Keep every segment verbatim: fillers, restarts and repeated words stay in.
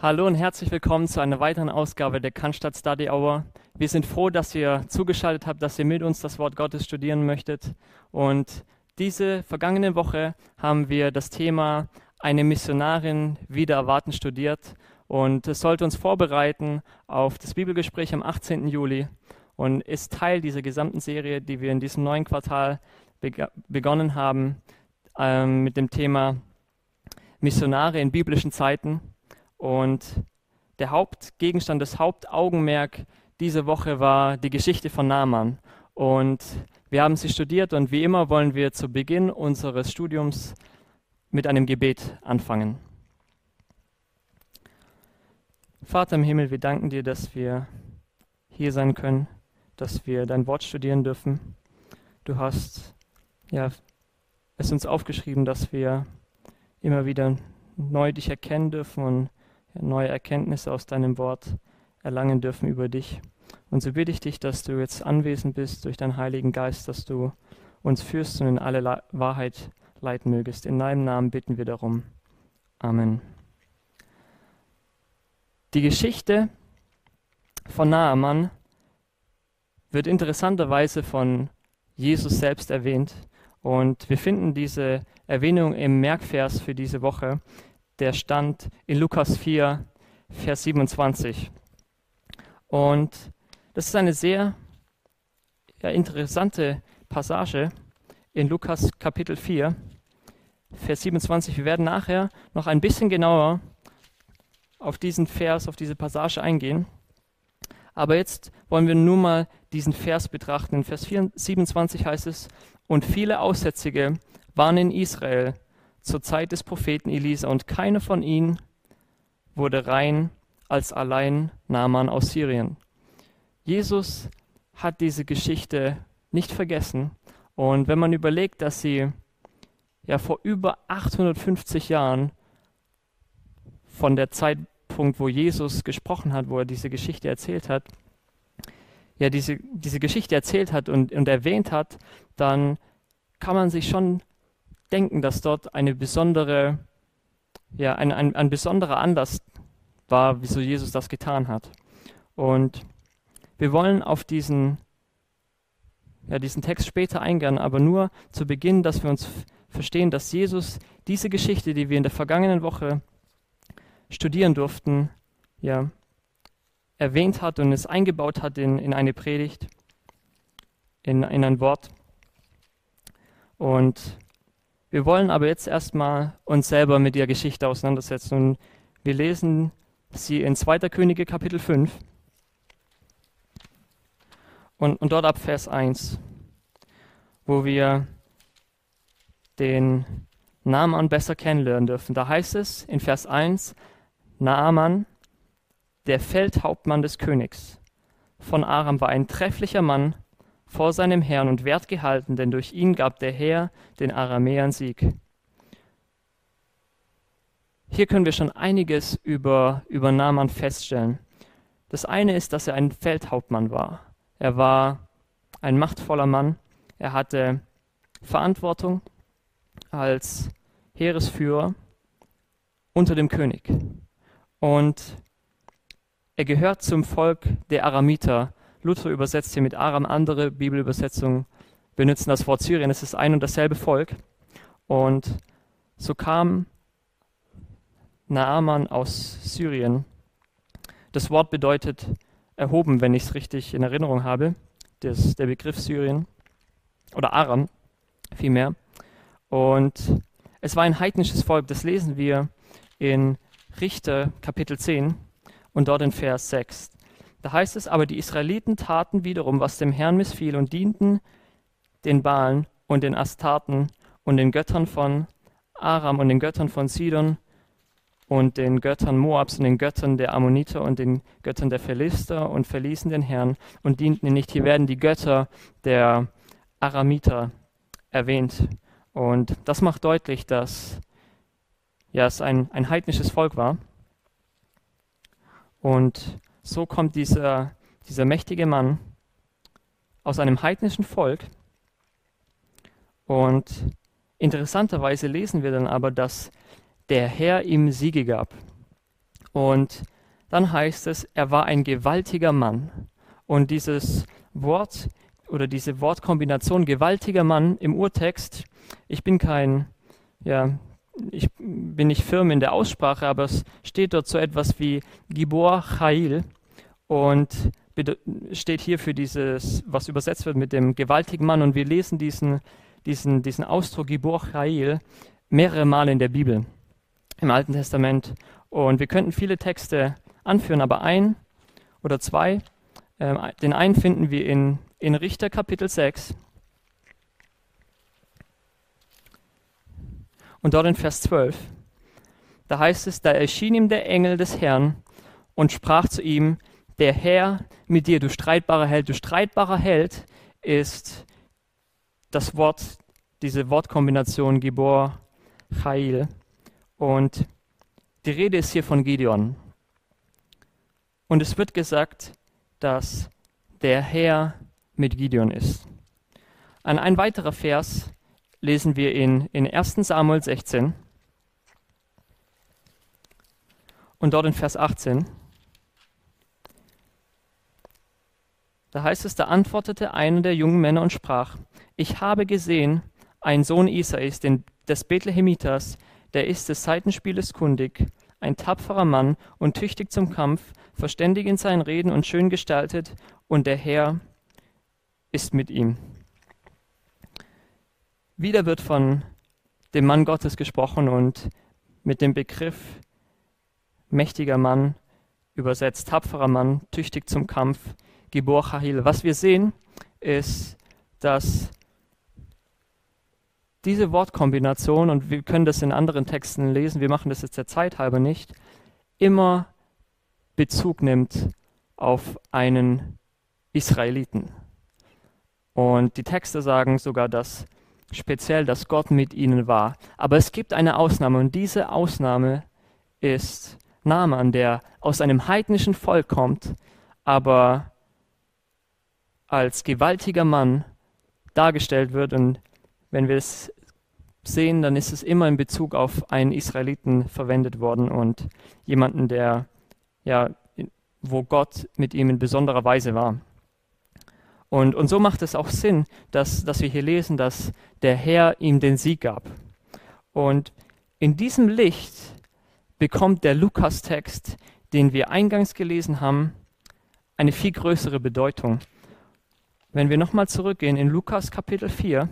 Hallo und herzlich willkommen zu einer weiteren Ausgabe der Cannstatt Study Hour. Wir sind froh, dass ihr zugeschaltet habt, dass ihr mit uns das Wort Gottes studieren möchtet. Und diese vergangene Woche haben wir das Thema eine Missionarin wider Erwarten studiert. Und es sollte uns vorbereiten auf das Bibelgespräch am achtzehnten Juli und ist Teil dieser gesamten Serie, die wir in diesem neuen Quartal beg- begonnen haben, ähm, mit dem Thema Missionare in biblischen Zeiten. Und der Hauptgegenstand, das Hauptaugenmerk diese Woche war die Geschichte von Naaman. Und wir haben sie studiert und wie immer wollen wir zu Beginn unseres Studiums mit einem Gebet anfangen. Vater im Himmel, wir danken dir, dass wir hier sein können, dass wir dein Wort studieren dürfen. Du hast ja, es uns aufgeschrieben, dass wir immer wieder neu dich erkennen dürfen und neue Erkenntnisse aus deinem Wort erlangen dürfen über dich. Und so bitte ich dich, dass du jetzt anwesend bist durch deinen Heiligen Geist, dass du uns führst und in alle La- Wahrheit leiten mögest. In deinem Namen bitten wir darum. Amen. Die Geschichte von Naaman wird interessanterweise von Jesus selbst erwähnt. Und wir finden diese Erwähnung im Merkvers für diese Woche. Der stand in Lukas vier, Vers siebenundzwanzig. Und das ist eine sehr ja, interessante Passage in Lukas Kapitel vier, Vers siebenundzwanzig. Wir werden nachher noch ein bisschen genauer auf diesen Vers, auf diese Passage eingehen. Aber jetzt wollen wir nur mal diesen Vers betrachten. In Vers siebenundzwanzig heißt es: Und viele Aussätzige waren in Israel zur Zeit des Propheten Elisa, und keiner von ihnen wurde rein als allein Naaman aus Syrien. Jesus hat diese Geschichte nicht vergessen. Und wenn man überlegt, dass sie ja vor über achthundertfünfzig Jahren von der Zeitpunkt, wo Jesus gesprochen hat, wo er diese Geschichte erzählt hat, ja, diese, diese Geschichte erzählt hat und, und erwähnt hat, dann kann man sich schon denken, dass dort eine besondere, ja, ein, ein, ein besonderer Anlass war, wieso Jesus das getan hat. Und wir wollen auf diesen, ja, diesen Text später eingehen, aber nur zu Beginn, dass wir uns f- verstehen, dass Jesus diese Geschichte, die wir in der vergangenen Woche studieren durften, ja, erwähnt hat und es eingebaut hat in, in eine Predigt, in, in ein Wort. Und wir wollen aber jetzt erstmal uns selber mit der Geschichte auseinandersetzen. Und wir lesen sie in zweiter Könige Kapitel fünf und, und dort ab Vers eins, wo wir den Naaman besser kennenlernen dürfen. Da heißt es in Vers eins: Naaman, der Feldhauptmann des Königs von Aram, war ein trefflicher Mann vor seinem Herrn und wertgehalten, denn durch ihn gab der Herr den Aramäern Sieg. Hier können wir schon einiges über, über Naaman feststellen. Das eine ist, dass er ein Feldhauptmann war. Er war ein machtvoller Mann. Er hatte Verantwortung als Heeresführer unter dem König. Und er gehört zum Volk der Aramiter. Luther übersetzt hier mit Aram, andere Bibelübersetzungen benutzen das Wort Syrien. Es ist ein und dasselbe Volk. Und so kam Naaman aus Syrien. Das Wort bedeutet erhoben, wenn ich es richtig in Erinnerung habe. Das, der Begriff Syrien oder Aram vielmehr. Und es war ein heidnisches Volk, das lesen wir in Richter Kapitel zehn und dort in Vers sechs. Da heißt es: Aber die Israeliten taten wiederum, was dem Herrn missfiel, und dienten den Baalen und den Astarten und den Göttern von Aram und den Göttern von Sidon und den Göttern Moabs und den Göttern der Ammoniter und den Göttern der Philister und verließen den Herrn und dienten ihn nicht. Hier werden die Götter der Aramiter erwähnt. Und das macht deutlich, dass ja, es ein, ein heidnisches Volk war. Und so kommt dieser, dieser mächtige Mann aus einem heidnischen Volk. Und interessanterweise lesen wir dann aber, dass der Herr ihm Siege gab. Und dann heißt es, er war ein gewaltiger Mann. Und dieses Wort oder diese Wortkombination gewaltiger Mann im Urtext, ich bin kein, ja, ich bin nicht firm in der Aussprache, aber es steht dort so etwas wie Gibor Chail und steht hier für dieses, was übersetzt wird mit dem gewaltigen Mann. Und wir lesen diesen, diesen, diesen Ausdruck Gibor Chail mehrere Male in der Bibel, im Alten Testament. Und wir könnten viele Texte anführen, aber ein oder zwei, äh, den einen finden wir in, in Richter Kapitel sechs. Und dort in Vers zwölf, da heißt es, da erschien ihm der Engel des Herrn und sprach zu ihm, der Herr mit dir, du streitbarer Held. Du streitbarer Held ist das Wort, diese Wortkombination Gibor Chail. Und die Rede ist hier von Gideon. Und es wird gesagt, dass der Herr mit Gideon ist. An ein weiterer Vers lesen wir in, in erster Samuel sechzehn und dort in Vers achtzehn. Da heißt es, da antwortete einer der jungen Männer und sprach, ich habe gesehen, ein Sohn Isais, den, des Bethlehemiters, der ist des Saitenspieles kundig, ein tapferer Mann und tüchtig zum Kampf, verständig in seinen Reden und schön gestaltet, und der Herr ist mit ihm. Wieder wird von dem Mann Gottes gesprochen und mit dem Begriff mächtiger Mann übersetzt, tapferer Mann, tüchtig zum Kampf, Gibor Chail. Was wir sehen, ist, dass diese Wortkombination, und wir können das in anderen Texten lesen, wir machen das jetzt der Zeit halber nicht, immer Bezug nimmt auf einen Israeliten. Und die Texte sagen sogar, dass speziell, dass Gott mit ihnen war. Aber es gibt eine Ausnahme, und diese Ausnahme ist Naaman, der aus einem heidnischen Volk kommt, aber als gewaltiger Mann dargestellt wird. Und wenn wir es sehen, dann ist es immer in Bezug auf einen Israeliten verwendet worden und jemanden, der, ja, wo Gott mit ihm in besonderer Weise war. Und, und so macht es auch Sinn, dass, dass wir hier lesen, dass der Herr ihm den Sieg gab. Und in diesem Licht bekommt der Lukas-Text, den wir eingangs gelesen haben, eine viel größere Bedeutung. Wenn wir nochmal zurückgehen in Lukas Kapitel vier,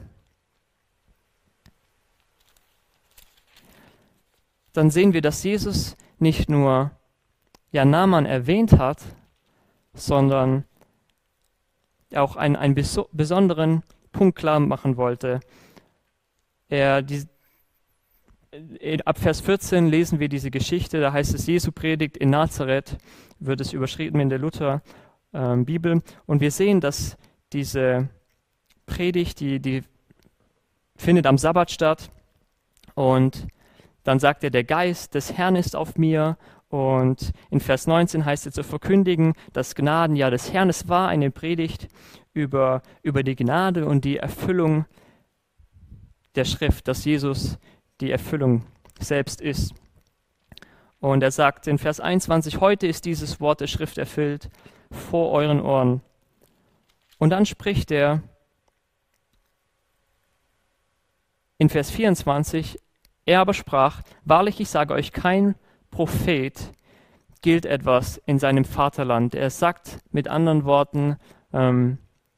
dann sehen wir, dass Jesus nicht nur ja, Naaman erwähnt hat, sondern auch einen, einen beso- besonderen Punkt klar machen wollte. Er, die, ab Vers vierzehn lesen wir diese Geschichte, da heißt es, Jesu predigt in Nazareth, wird es überschrieben in der Luther-Bibel. Ähm, und wir sehen, dass diese Predigt, die, die findet am Sabbat statt. Und dann sagt er, der Geist des Herrn ist auf mir. Und in Vers neunzehn heißt es zu verkündigen, das Gnadenjahr des Herrn. Es war eine Predigt über, über die Gnade und die Erfüllung der Schrift, dass Jesus die Erfüllung selbst ist. Und er sagt in Vers einundzwanzig, heute ist dieses Wort der Schrift erfüllt vor euren Ohren. Und dann spricht er in Vers vierundzwanzig, er aber sprach, wahrlich, ich sage euch, kein Prophet gilt etwas in seinem Vaterland. Er sagt mit anderen Worten, ähm,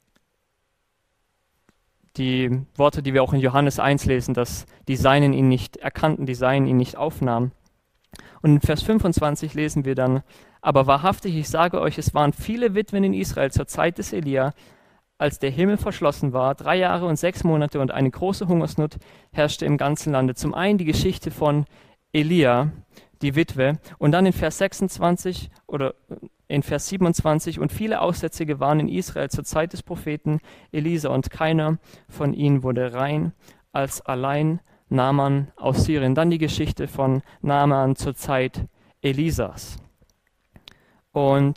die Worte, die wir auch in Johannes eins lesen, dass die Seinen ihn nicht erkannten, die Seinen ihn nicht aufnahmen. Und in Vers fünfundzwanzig lesen wir dann, aber wahrhaftig, ich sage euch, es waren viele Witwen in Israel zur Zeit des Elia, als der Himmel verschlossen war, drei Jahre und sechs Monate und eine große Hungersnot herrschte im ganzen Lande. Zum einen die Geschichte von Elia, die Witwe, und dann in Vers sechsundzwanzig oder in Vers siebenundzwanzig, und viele Aussätzige waren in Israel zur Zeit des Propheten Elisa, und keiner von ihnen wurde rein, als allein Naaman aus Syrien. Dann die Geschichte von Naaman zur Zeit Elisas. Und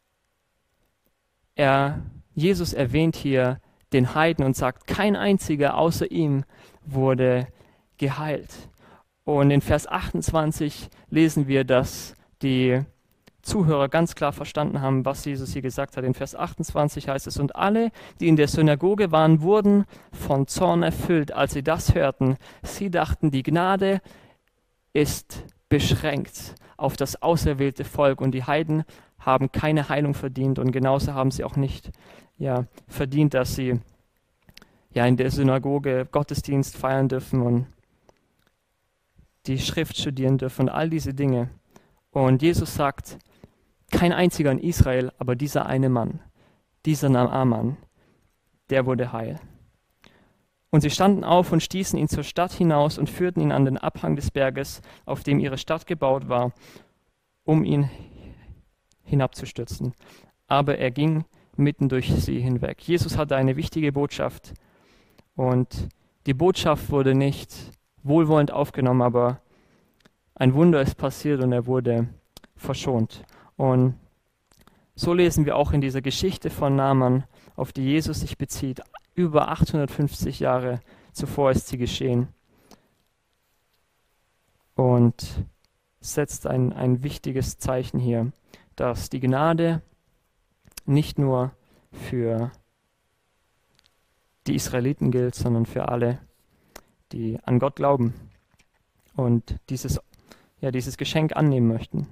er, Jesus erwähnt hier den Heiden und sagt, kein einziger außer ihm wurde geheilt. Und in Vers achtundzwanzig lesen wir, dass die Zuhörer ganz klar verstanden haben, was Jesus hier gesagt hat. In Vers achtundzwanzig heißt es, und alle, die in der Synagoge waren, wurden von Zorn erfüllt, als sie das hörten. Sie dachten, die Gnade ist beschränkt auf das auserwählte Volk und die Heiden haben keine Heilung verdient und genauso haben sie auch nicht ja, verdient, dass sie ja, in der Synagoge Gottesdienst feiern dürfen und die Schrift studieren dürfen und all diese Dinge. Und Jesus sagt, kein einziger in Israel, aber dieser eine Mann, dieser Naaman, der wurde heil. Und sie standen auf und stießen ihn zur Stadt hinaus und führten ihn an den Abhang des Berges, auf dem ihre Stadt gebaut war, um ihn hinabzustürzen. Aber er ging mitten durch sie hinweg. Jesus hatte eine wichtige Botschaft und die Botschaft wurde nicht wohlwollend aufgenommen, aber ein Wunder ist passiert und er wurde verschont. Und so lesen wir auch in dieser Geschichte von Naaman, auf die Jesus sich bezieht. Über achthundertfünfzig Jahre zuvor ist sie geschehen. Und setzt ein, ein wichtiges Zeichen hier, dass die Gnade nicht nur für die Israeliten gilt, sondern für alle, die an Gott glauben und dieses, ja, dieses Geschenk annehmen möchten.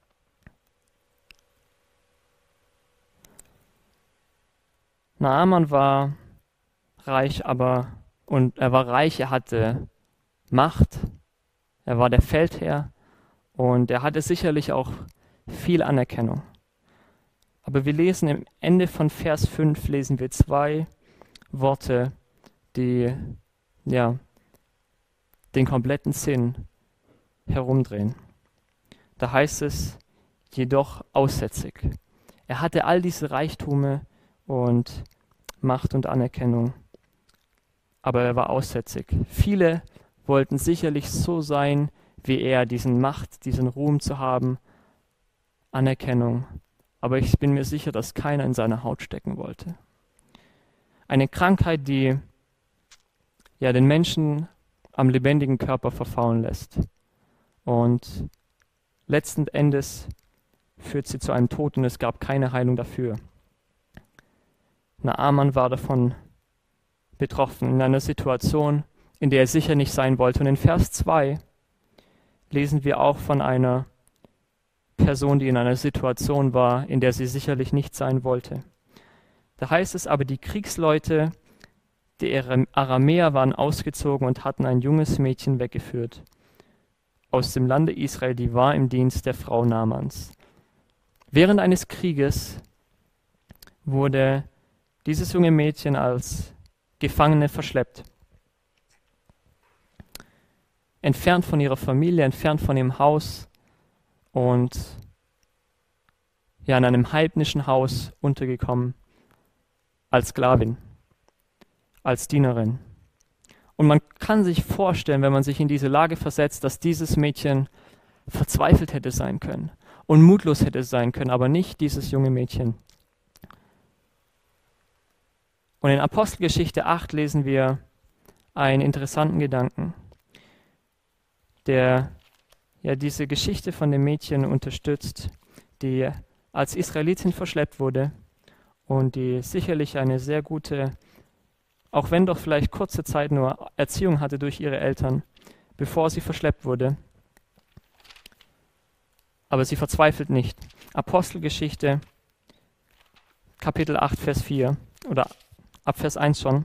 Naaman war reich, aber und er war reich, er hatte Macht, er war der Feldherr und er hatte sicherlich auch viel Anerkennung. Aber wir lesen am Ende von Vers fünf, lesen wir zwei Worte, die ja, den kompletten Sinn herumdrehen. Da heißt es, jedoch aussätzig. Er hatte all diese Reichtume und Macht und Anerkennung, aber er war aussätzig. Viele wollten sicherlich so sein wie er, diesen Macht, diesen Ruhm zu haben, Anerkennung, aber ich bin mir sicher, dass keiner in seiner Haut stecken wollte. Eine Krankheit, die ja den Menschen am lebendigen Körper verfaulen lässt und letzten Endes führt sie zu einem Tod und es gab keine Heilung dafür. Naaman war davon betroffen, in einer Situation, in der er sicher nicht sein wollte. Und in Vers zwei lesen wir auch von einer Person, die in einer Situation war, in der sie sicherlich nicht sein wollte. Da heißt es aber, die Kriegsleute, die Aramäer waren ausgezogen und hatten ein junges Mädchen weggeführt aus dem Lande Israel, die war im Dienst der Frau Naamans. Während eines Krieges wurde dieses junge Mädchen als Gefangene verschleppt. Entfernt von ihrer Familie, entfernt von ihrem Haus und ja, in einem heidnischen Haus untergekommen, als Sklavin, als Dienerin. Und man kann sich vorstellen, wenn man sich in diese Lage versetzt, dass dieses Mädchen verzweifelt hätte sein können und mutlos hätte sein können, aber nicht dieses junge Mädchen. Und in Apostelgeschichte acht lesen wir einen interessanten Gedanken, der ja diese Geschichte von dem Mädchen unterstützt, die als Israelitin verschleppt wurde und die sicherlich eine sehr gute, auch wenn doch vielleicht kurze Zeit nur, Erziehung hatte durch ihre Eltern, bevor sie verschleppt wurde. Aber sie verzweifelt nicht. Apostelgeschichte, Kapitel acht, Vers vier, oder ab Vers eins schon.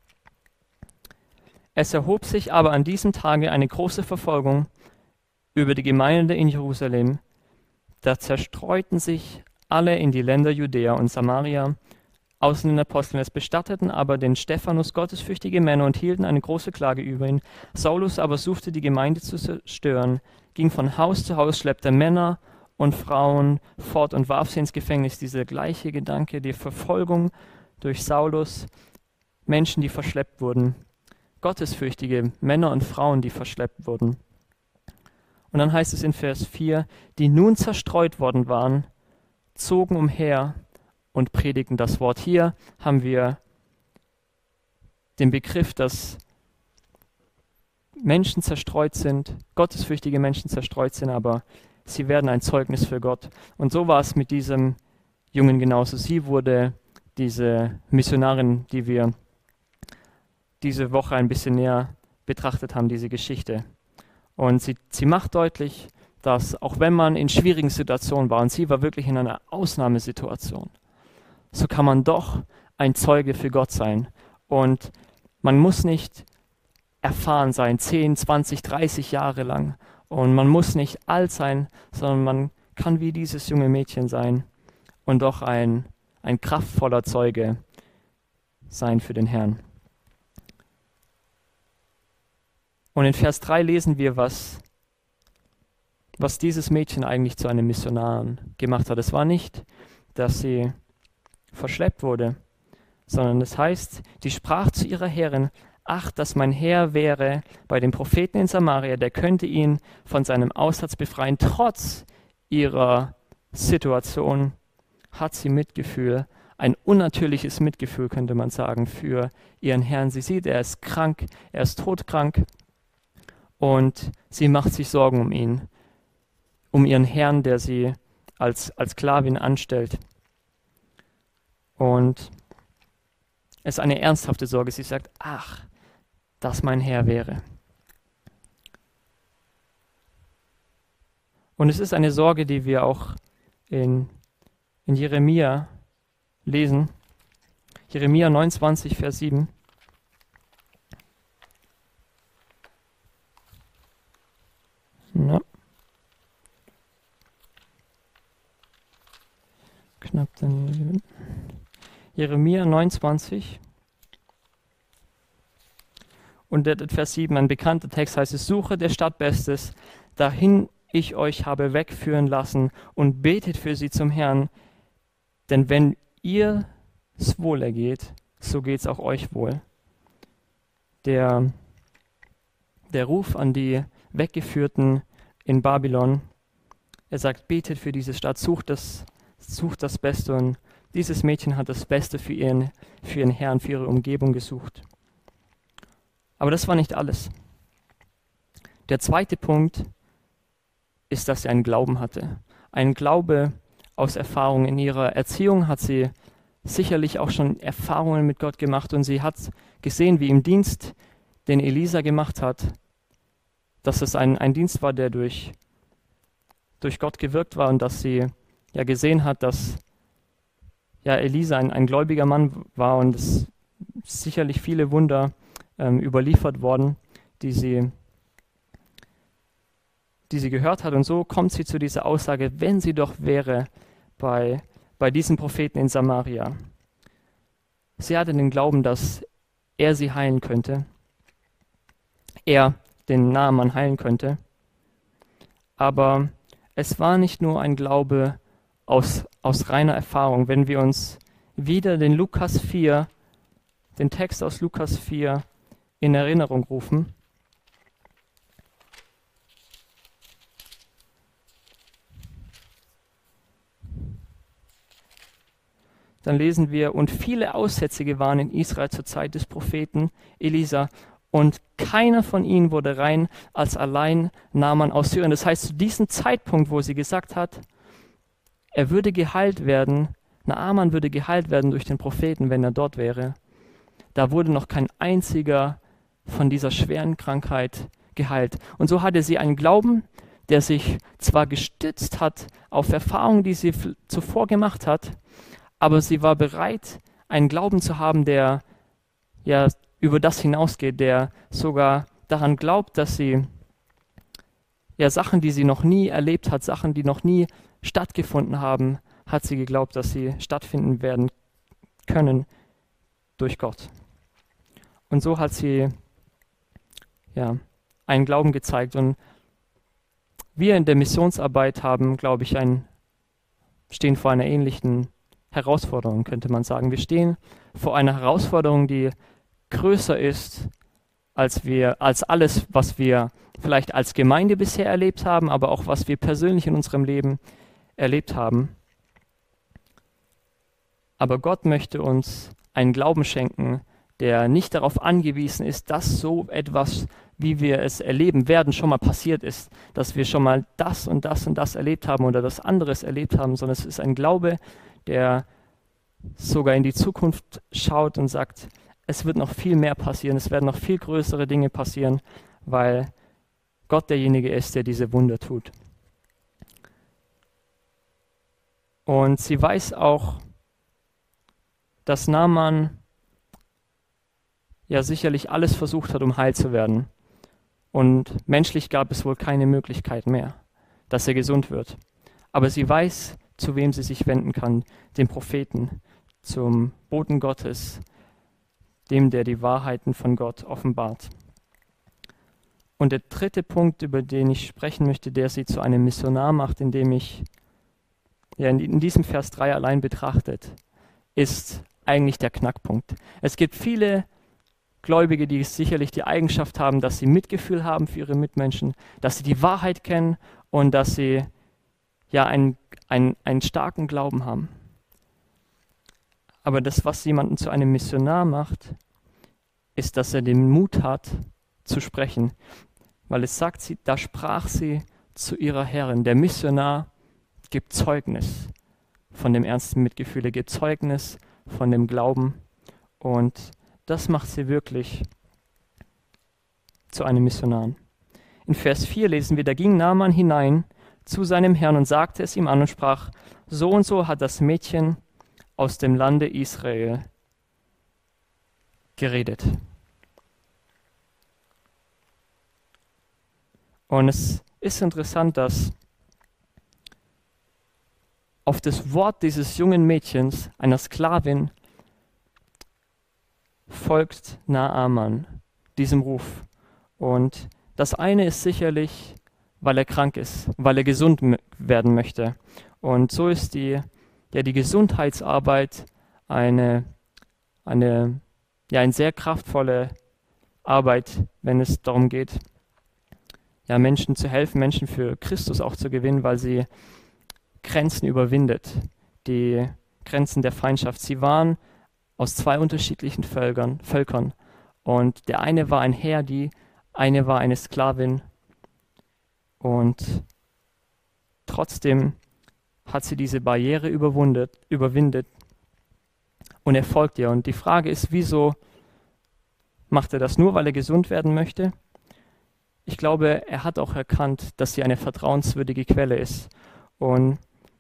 Es erhob sich aber an diesem Tage eine große Verfolgung über die Gemeinde in Jerusalem. Da zerstreuten sich alle in die Länder Judäa und Samaria, außen den Aposteln. Es bestatteten aber den Stephanus gottesfürchtige Männer und hielten eine große Klage über ihn. Saulus aber suchte die Gemeinde zu zerstören, ging von Haus zu Haus, schleppte Männer und Frauen fort und warf sie ins Gefängnis. Dieser gleiche Gedanke, die Verfolgung durch Saulus, Menschen, die verschleppt wurden, gottesfürchtige Männer und Frauen, die verschleppt wurden. Und dann heißt es in Vers vier, die nun zerstreut worden waren, zogen umher und predigten das Wort. Hier haben wir den Begriff, dass Menschen zerstreut sind, gottesfürchtige Menschen zerstreut sind, aber sie werden ein Zeugnis für Gott. Und so war es mit diesem Jungen genauso. Sie wurde diese Missionarin, die wir diese Woche ein bisschen näher betrachtet haben, diese Geschichte. Und sie, sie macht deutlich, dass auch wenn man in schwierigen Situationen war, und sie war wirklich in einer Ausnahmesituation, so kann man doch ein Zeuge für Gott sein. Und man muss nicht erfahren sein, zehn, zwanzig, dreißig Jahre lang. Und man muss nicht alt sein, sondern man kann wie dieses junge Mädchen sein und doch ein, ein kraftvoller Zeuge sein für den Herrn. Und in Vers drei lesen wir, was, was dieses Mädchen eigentlich zu einem Missionar gemacht hat. Es war nicht, dass sie verschleppt wurde, sondern es heißt, die sprach zu ihrer Herrin: Ach, dass mein Herr wäre bei dem Propheten in Samaria, der könnte ihn von seinem Aussatz befreien. Trotz ihrer Situation hat sie Mitgefühl, ein unnatürliches Mitgefühl, könnte man sagen, für ihren Herrn. Sie sieht, er ist krank, er ist todkrank und sie macht sich Sorgen um ihn, um ihren Herrn, der sie als, als Sklavin anstellt. Und es ist eine ernsthafte Sorge. Sie sagt: Ach, dass mein Herr wäre. Und es ist eine Sorge, die wir auch in, in Jeremia lesen. Jeremia neunundzwanzig, Vers sieben. Na. Knapp daneben. Jeremia neunundzwanzig. Und der Vers sieben, ein bekannter Text, heißt es: Suche der Stadt Bestes, dahin ich euch habe wegführen lassen, und betet für sie zum Herrn. Denn wenn ihr es wohl ergeht, so geht es auch euch wohl. Der, der Ruf an die Weggeführten in Babylon, er sagt: Betet für diese Stadt, sucht das, sucht das Beste. Und dieses Mädchen hat das Beste für ihren, für ihren Herrn, für ihre Umgebung gesucht. Aber das war nicht alles. Der zweite Punkt ist, dass sie einen Glauben hatte. Ein Glaube aus Erfahrung. In ihrer Erziehung hat sie sicherlich auch schon Erfahrungen mit Gott gemacht und sie hat gesehen, wie im Dienst, den Elisa gemacht hat, dass es ein, ein Dienst war, der durch, durch Gott gewirkt war und dass sie ja gesehen hat, dass ja, Elisa ein, ein gläubiger Mann war und es sicherlich viele Wunder ähm, überliefert worden, die sie, die sie gehört hat. Und so kommt sie zu dieser Aussage: Wenn sie doch wäre bei, bei diesem Propheten in Samaria. Sie hatte den Glauben, dass er sie heilen könnte, er den Naaman heilen könnte. Aber es war nicht nur ein Glaube aus, aus reiner Erfahrung. Wenn wir uns wieder den Lukas vier, den Text aus Lukas vier in Erinnerung rufen, dann lesen wir: Und viele Aussätzige waren in Israel zur Zeit des Propheten Elisa, und keiner von ihnen wurde rein, als allein Naaman aus Syrien. Das heißt, zu diesem Zeitpunkt, wo sie gesagt hat, er würde geheilt werden, Naaman würde geheilt werden durch den Propheten, wenn er dort wäre, da wurde noch kein einziger von dieser schweren Krankheit geheilt. Und so hatte sie einen Glauben, der sich zwar gestützt hat auf Erfahrungen, die sie f- zuvor gemacht hat, aber sie war bereit, einen Glauben zu haben, der ja über das hinausgeht, der sogar daran glaubt, dass sie ja Sachen, die sie noch nie erlebt hat, Sachen, die noch nie stattgefunden haben, hat sie geglaubt, dass sie stattfinden werden können durch Gott. Und so hat sie ja einen Glauben gezeigt. Und wir in der Missionsarbeit haben, glaube ich, ein, stehen vor einer ähnlichen Herausforderung, könnte man sagen. Wir stehen vor einer Herausforderung, die größer ist, als wir, als alles, was wir vielleicht als Gemeinde bisher erlebt haben, aber auch was wir persönlich in unserem Leben erlebt haben. Aber Gott möchte uns einen Glauben schenken, der nicht darauf angewiesen ist, dass so etwas, wie wir es erleben werden, schon mal passiert ist, dass wir schon mal das und das und das erlebt haben oder das anderes erlebt haben, sondern es ist ein Glaube, der sogar in die Zukunft schaut und sagt, es wird noch viel mehr passieren, es werden noch viel größere Dinge passieren, weil Gott derjenige ist, der diese Wunder tut. Und sie weiß auch, dass Naaman ja sicherlich alles versucht hat, um heil zu werden. Und menschlich gab es wohl keine Möglichkeit mehr, dass er gesund wird. Aber sie weiß, zu wem sie sich wenden kann, dem Propheten, zum Boten Gottes, dem, der die Wahrheiten von Gott offenbart. Und der dritte Punkt, über den ich sprechen möchte, der sie zu einem Missionar macht, indem ich ja, in diesem Vers drei allein betrachtet, ist eigentlich der Knackpunkt. Es gibt viele Gläubige, die sicherlich die Eigenschaft haben, dass sie Mitgefühl haben für ihre Mitmenschen, dass sie die Wahrheit kennen und dass sie ja einen, einen, einen starken Glauben haben. Aber das, was jemanden zu einem Missionar macht, ist, dass er den Mut hat, zu sprechen. Weil es sagt sie, da sprach sie zu ihrer Herrin. Der Missionar gibt Zeugnis von dem ernsten Mitgefühl, er gibt Zeugnis von dem Glauben. Und das macht sie wirklich zu einem Missionar. In Vers vier lesen wir, da ging Naaman hinein zu seinem Herrn und sagte es ihm an und sprach, so und so hat das Mädchen aus dem Lande Israel geredet. Und es ist interessant, dass auf das Wort dieses jungen Mädchens, einer Sklavin, folgt Naaman, diesem Ruf. Und das eine ist sicherlich, weil er krank ist, weil er gesund m- werden möchte. Und so ist die, ja, die Gesundheitsarbeit eine, eine, ja, eine sehr kraftvolle Arbeit, wenn es darum geht, ja, Menschen zu helfen, Menschen für Christus auch zu gewinnen, weil sie Grenzen überwindet, die Grenzen der Feindschaft. Sie waren aus zwei unterschiedlichen Völkern, Völkern und der eine war ein Herr, die eine war eine Sklavin und trotzdem hat sie diese Barriere überwundet, überwindet und er folgt ihr. Und die Frage ist, wieso macht er das nur, weil er gesund werden möchte? Ich glaube, er hat auch erkannt, dass sie eine vertrauenswürdige Quelle ist. Und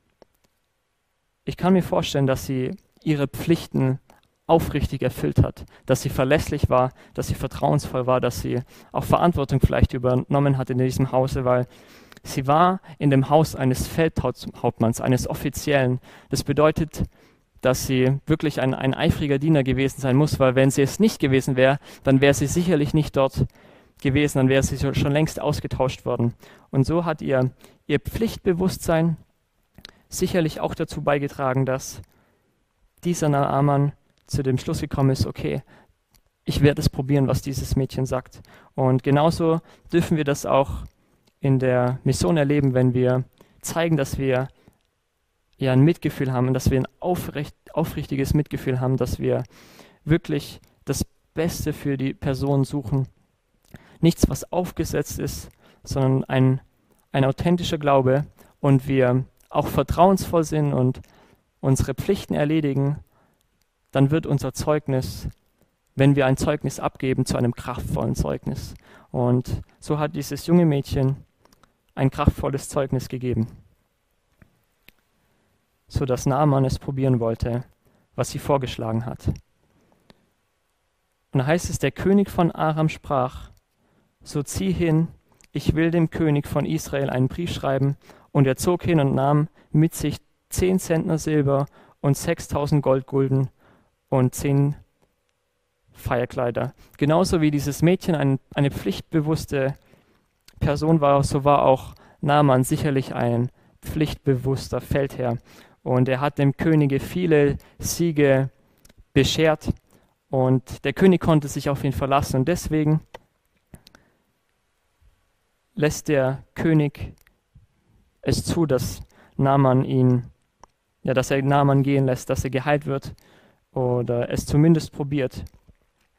ich kann mir vorstellen, dass sie ihre Pflichten aufrichtig erfüllt hat, dass sie verlässlich war, dass sie vertrauensvoll war, dass sie auch Verantwortung vielleicht übernommen hat in diesem Hause, weil sie war in dem Haus eines Feldhauptmanns, eines Offiziellen. Das bedeutet, dass sie wirklich ein, ein eifriger Diener gewesen sein muss, weil wenn sie es nicht gewesen wäre, dann wäre sie sicherlich nicht dort gewesen, dann wäre sie schon längst ausgetauscht worden. Und so hat ihr, ihr Pflichtbewusstsein sicherlich auch dazu beigetragen, dass dieser Naaman zu dem Schluss gekommen ist, okay, ich werde es probieren, was dieses Mädchen sagt. Und genauso dürfen wir das auch in der Mission erleben, wenn wir zeigen, dass wir ja ein Mitgefühl haben und dass wir ein aufrecht, aufrichtiges Mitgefühl haben, dass wir wirklich das Beste für die Person suchen. Nichts, was aufgesetzt ist, sondern ein, ein authentischer Glaube und wir auch vertrauensvoll sind und unsere Pflichten erledigen, dann wird unser Zeugnis, wenn wir ein Zeugnis abgeben, zu einem kraftvollen Zeugnis. Und so hat dieses junge Mädchen ein kraftvolles Zeugnis gegeben, sodass Naaman es probieren wollte, was sie vorgeschlagen hat. Und da heißt es, der König von Aram sprach, so zieh hin, ich will dem König von Israel einen Brief schreiben. Und er zog hin und nahm mit sich zehn Zentner Silber und sechstausend Goldgulden und zehn Feierkleider. Genauso wie dieses Mädchen ein, eine pflichtbewusste Person war, so war auch Naaman sicherlich ein pflichtbewusster Feldherr. Und er hat dem Könige viele Siege beschert. Und der König konnte sich auf ihn verlassen. Und deswegen lässt der König es zu, dass Naaman ihn, ja, dass er Naaman gehen lässt, dass er geheilt wird oder es zumindest probiert.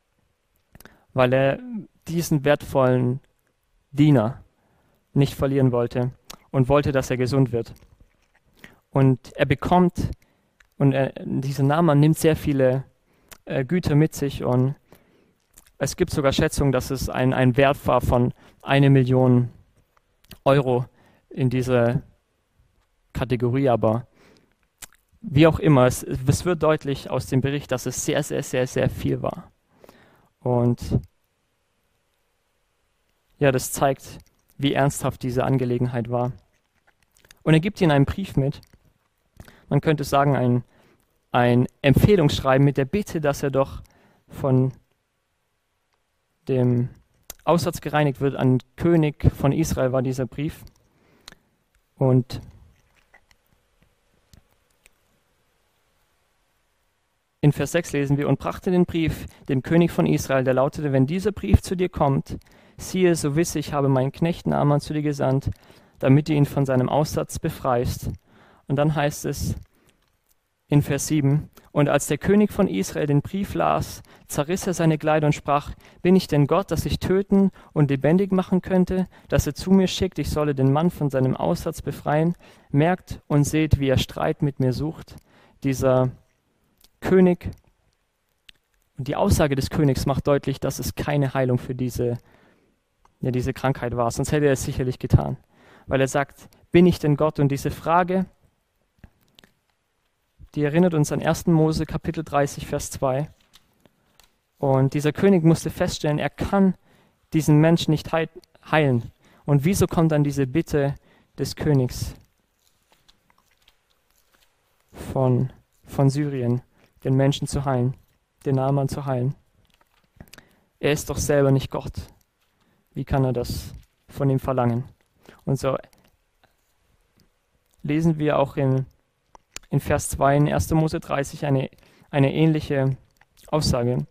weil er diesen wertvollen Diener nicht verlieren wollte und wollte, dass er gesund wird. Und er bekommt, und er, dieser Naaman nimmt sehr viele äh, Güter mit sich, und es gibt sogar Schätzungen, dass es ein, ein Wert war von eine Million Euro in dieser Kategorie, aber wie auch immer, es, es wird deutlich aus dem Bericht, dass es sehr, sehr, sehr, sehr viel war. Und ja, das zeigt, wie ernsthaft diese Angelegenheit war. Und er gibt ihnen einen Brief mit. Man könnte sagen, ein, ein Empfehlungsschreiben mit der Bitte, dass er doch von dem Aussatz gereinigt wird. An den König von Israel war dieser Brief. Und in Vers sechs lesen wir: Und brachte den Brief dem König von Israel, der lautete: Wenn dieser Brief zu dir kommt, siehe, so wisse ich, habe meinen Knecht Naaman zu dir gesandt, damit du ihn von seinem Aussatz befreist. Und dann heißt es in Vers sieben: Und als der König von Israel den Brief las, zerriss er seine Kleider und sprach: Bin ich denn Gott, dass ich töten und lebendig machen könnte, dass er zu mir schickt, ich solle den Mann von seinem Aussatz befreien? Merkt und seht, wie er Streit mit mir sucht. Dieser König, und die Aussage des Königs macht deutlich, dass es keine Heilung für diese, ja, diese Krankheit war, sonst hätte er es sicherlich getan. Weil er sagt: Bin ich denn Gott? Und diese Frage, die erinnert uns an ersten Mose Kapitel dreißig, Vers zwei. Und dieser König musste feststellen, er kann diesen Menschen nicht heilen. Und wieso kommt dann diese Bitte des Königs von, von Syrien, den Menschen zu heilen, den Naaman zu heilen? Er ist doch selber nicht Gott. Wie kann er das von ihm verlangen? Und so lesen wir auch in, in Vers zwei in ersten Mose dreißig eine, eine ähnliche Aussage.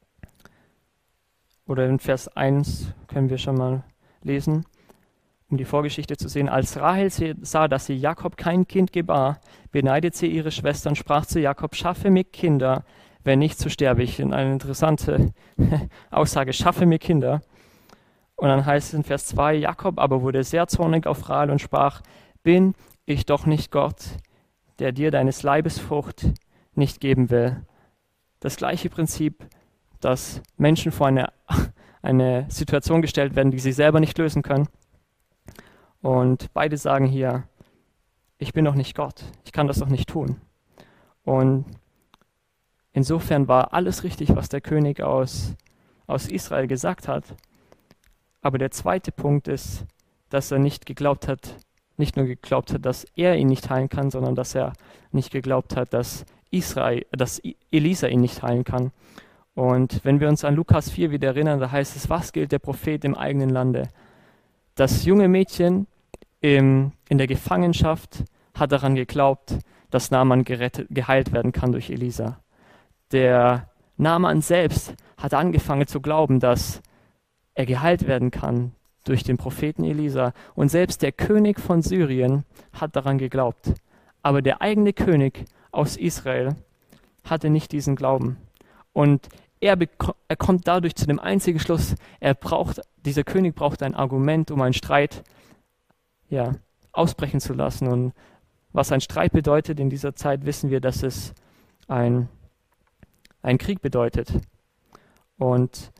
Oder in Vers eins können wir schon mal lesen, um die Vorgeschichte zu sehen. Als Rahel sah, dass sie Jakob kein Kind gebar, beneidet sie ihre Schwester und sprach zu Jakob: Schaffe mir Kinder, wenn nicht, so sterbe ich. Eine interessante Aussage: Schaffe mir Kinder. Und dann heißt es in Vers zwei: Jakob aber wurde sehr zornig auf Rahel und sprach: Bin ich doch nicht Gott, der dir deines Leibes Frucht nicht geben will? Das gleiche Prinzip, dass Menschen vor eine, eine Situation gestellt werden, die sie selber nicht lösen können. Und beide sagen hier: Ich bin doch nicht Gott, ich kann das doch nicht tun. Und insofern war alles richtig, was der König aus, aus Israel gesagt hat. Aber der zweite Punkt ist, dass er nicht geglaubt hat, nicht nur geglaubt hat, dass er ihn nicht heilen kann, sondern dass er nicht geglaubt hat, dass Israel, dass Elisa ihn nicht heilen kann. Und wenn wir uns an Lukas vier wieder erinnern, da heißt es: Was gilt der Prophet im eigenen Lande? Das junge Mädchen im, in der Gefangenschaft hat daran geglaubt, dass Naaman gerettet, geheilt werden kann durch Elisa. Der Naaman selbst hat angefangen zu glauben, dass er geheilt werden kann durch den Propheten Elisa. Und selbst der König von Syrien hat daran geglaubt. Aber der eigene König aus Israel hatte nicht diesen Glauben. Und er, er kommt dadurch zu dem einzigen Schluss: Er braucht, dieser König braucht ein Argument, um einen Streit ja, ausbrechen zu lassen. Und was ein Streit bedeutet in dieser Zeit, wissen wir, dass es ein, ein Krieg bedeutet. Und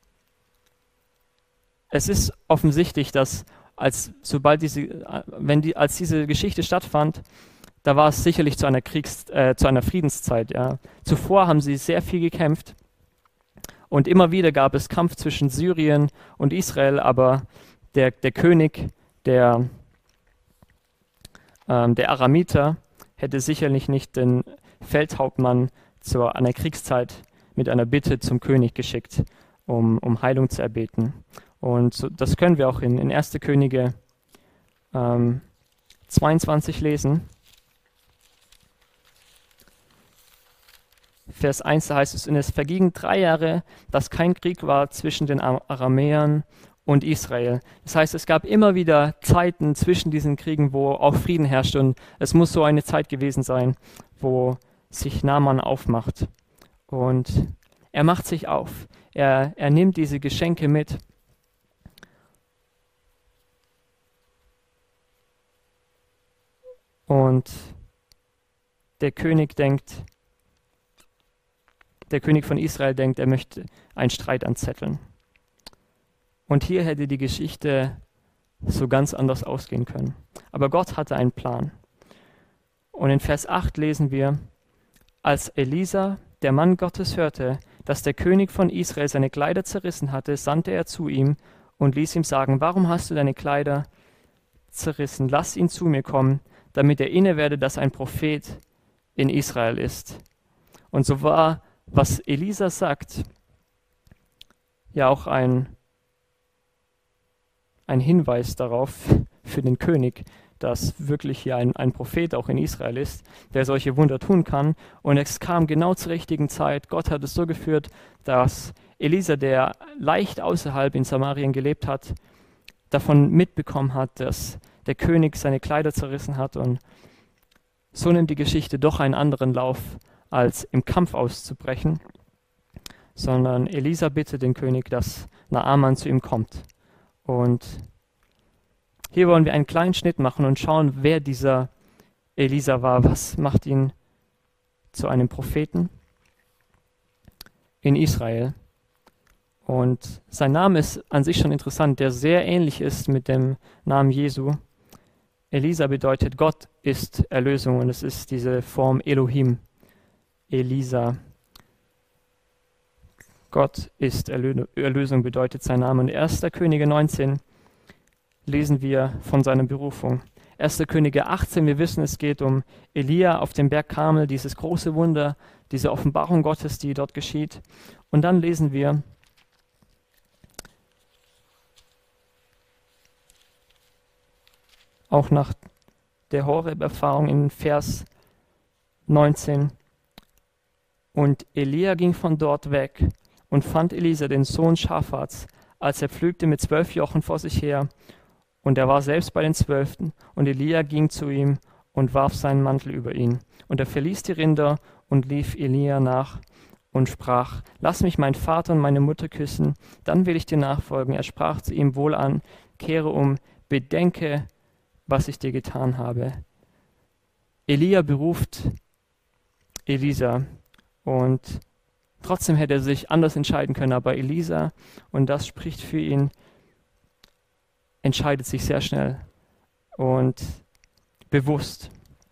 es ist offensichtlich, dass als sobald diese, wenn die, als diese Geschichte stattfand, da war es sicherlich zu einer Kriegs, äh, zu einer Friedenszeit. Ja. Zuvor haben sie sehr viel gekämpft und immer wieder gab es Kampf zwischen Syrien und Israel, aber der, der König, der, ähm, der Aramiter, hätte sicherlich nicht den Feldhauptmann zu einer Kriegszeit mit einer Bitte zum König geschickt, um, um Heilung zu erbeten. Und so, das können wir auch in, in erster Könige ähm, zweiundzwanzig lesen. Vers eins, da heißt es: Und es vergingen drei Jahre, dass kein Krieg war zwischen den Aramäern und Israel. Das heißt, es gab immer wieder Zeiten zwischen diesen Kriegen, wo auch Frieden herrschte. Und es muss so eine Zeit gewesen sein, wo sich Naaman aufmacht. Und er macht sich auf. Er, er nimmt diese Geschenke mit. Und der König denkt, der König von Israel denkt, er möchte einen Streit anzetteln. Und hier hätte die Geschichte so ganz anders ausgehen können. Aber Gott hatte einen Plan. Und in Vers acht lesen wir, als Elisa, der Mann Gottes, hörte, dass der König von Israel seine Kleider zerrissen hatte, sandte er zu ihm und ließ ihm sagen, warum hast du deine Kleider zerrissen? Lass ihn zu mir kommen, damit er inne werde, dass ein Prophet in Israel ist. Und so war, was Elisa sagt, ja auch ein, ein Hinweis darauf für den König, dass wirklich hier ein, ein Prophet auch in Israel ist, der solche Wunder tun kann. Und es kam genau zur richtigen Zeit. Gott hat es so geführt, dass Elisa, der leicht außerhalb in Samarien gelebt hat, davon mitbekommen hat, dass der König seine Kleider zerrissen hat. Und so nimmt die Geschichte doch einen anderen Lauf, als im Kampf auszubrechen, sondern Elisa bittet den König, dass Naaman zu ihm kommt. Und hier wollen wir einen kleinen Schnitt machen und schauen, wer dieser Elisa war. Was macht ihn zu einem Propheten in Israel? Und sein Name ist an sich schon interessant, der sehr ähnlich ist mit dem Namen Jesu. Elisa bedeutet, Gott ist Erlösung, und es ist diese Form Elohim. Elisa. Gott ist Erlö- Erlösung bedeutet sein Name. Und erster Könige neunzehn lesen wir von seiner Berufung. erster Könige achtzehn, wir wissen, es geht um Elia auf dem Berg Karmel, dieses große Wunder, diese Offenbarung Gottes, die dort geschieht. Und dann lesen wir auch nach der Horeb-Erfahrung in Vers neunzehn. Und Elia ging von dort weg und fand Elisa, den Sohn Schafats, als er pflügte mit zwölf Jochen vor sich her. Und er war selbst bei den Zwölften. Und Elia ging zu ihm und warf seinen Mantel über ihn. Und er verließ die Rinder und lief Elia nach und sprach, lass mich meinen Vater und meine Mutter küssen, dann will ich dir nachfolgen. Er sprach zu ihm, wohlan, kehre um, bedenke, was ich dir getan habe. Elia beruft Elisa. Und trotzdem hätte er sich anders entscheiden können, aber Elisa, und das spricht für ihn, entscheidet sich sehr schnell und bewusst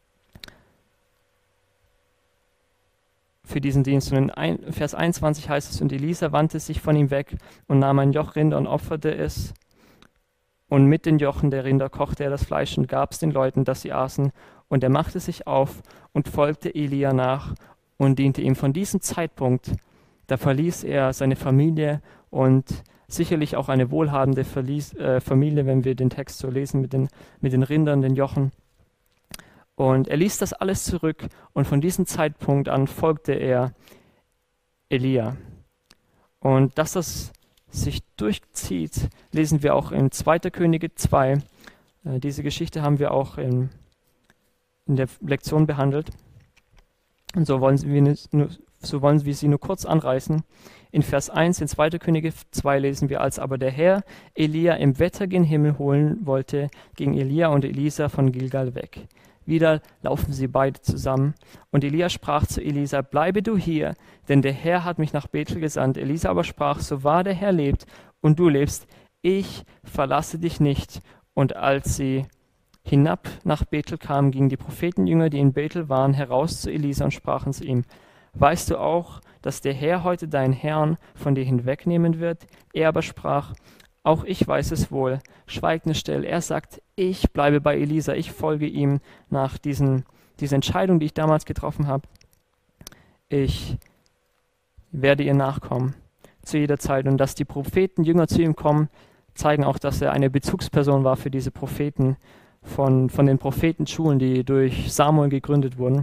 für diesen Dienst. Und in ein, Vers einundzwanzig heißt es, und Elisa wandte sich von ihm weg und nahm ein Joch Rinder und opferte es. Und mit den Jochen der Rinder kochte er das Fleisch und gab es den Leuten, dass sie aßen. Und er machte sich auf und folgte Elia nach und diente ihm. Von diesem Zeitpunkt, da verließ er seine Familie und sicherlich auch eine wohlhabende Verlies, äh, Familie, wenn wir den Text so lesen mit den, mit den Rindern, den Jochen. Und er ließ das alles zurück und von diesem Zeitpunkt an folgte er Elia. Und dass das sich durchzieht, lesen wir auch in zweiter Könige zwei. Äh, diese Geschichte haben wir auch in, in der Lektion behandelt. Und so wollen, wir nur, so wollen wir sie nur kurz anreißen. In Vers eins in zweiter Könige zwei lesen wir, als aber der Herr Elia im Wetter gen Himmel holen wollte, ging Elia und Elisa von Gilgal weg. Wieder laufen sie beide zusammen. Und Elia sprach zu Elisa, bleibe du hier, denn der Herr hat mich nach Bethel gesandt. Elisa aber sprach, so wahr der Herr lebt und du lebst, ich verlasse dich nicht. Und als sie hinab nach Bethel kamen, gingen die Prophetenjünger, die in Bethel waren, heraus zu Elisa und sprachen zu ihm, weißt du auch, dass der Herr heute deinen Herrn von dir hinwegnehmen wird? Er aber sprach, auch ich weiß es wohl, schweigt nur still. Er sagt, ich bleibe bei Elisa, ich folge ihm nach diesen, dieser Entscheidung, die ich damals getroffen habe. Ich werde ihr nachkommen zu jeder Zeit. Und dass die Propheten Jünger zu ihm kommen, zeigen auch, dass er eine Bezugsperson war für diese Propheten von, von den Prophetenschulen, die durch Samuel gegründet wurden.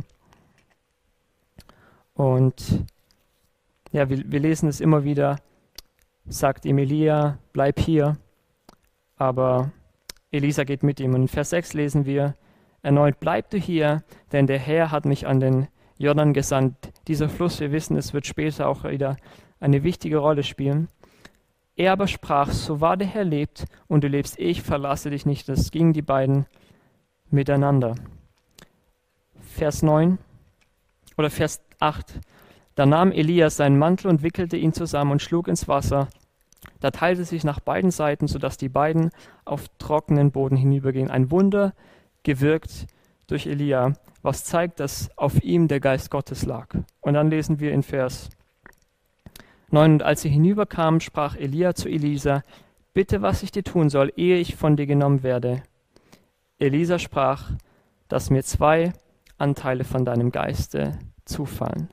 Und ja, wir, wir lesen es immer wieder, sagt ihm Elia, bleib hier, aber Elisa geht mit ihm. Und in Vers sechs lesen wir erneut, bleib du hier, denn der Herr hat mich an den Jordan gesandt, dieser Fluss, wir wissen, es wird später auch wieder eine wichtige Rolle spielen. Er aber sprach, so wahr der Herr lebt und du lebst, ich verlasse dich nicht. Das gingen die beiden miteinander. Vers neun oder Vers acht. Da nahm Elias seinen Mantel und wickelte ihn zusammen und schlug ins Wasser. Da teilte sich nach beiden Seiten, sodass die beiden auf trockenen Boden hinübergingen. Ein Wunder gewirkt durch Elia, was zeigt, dass auf ihm der Geist Gottes lag. Und dann lesen wir in Vers neun. Und als sie hinüberkamen, sprach Elia zu Elisa, bitte, was ich dir tun soll, ehe ich von dir genommen werde. Elisa sprach, dass mir zwei Anteile von deinem Geiste zufallen.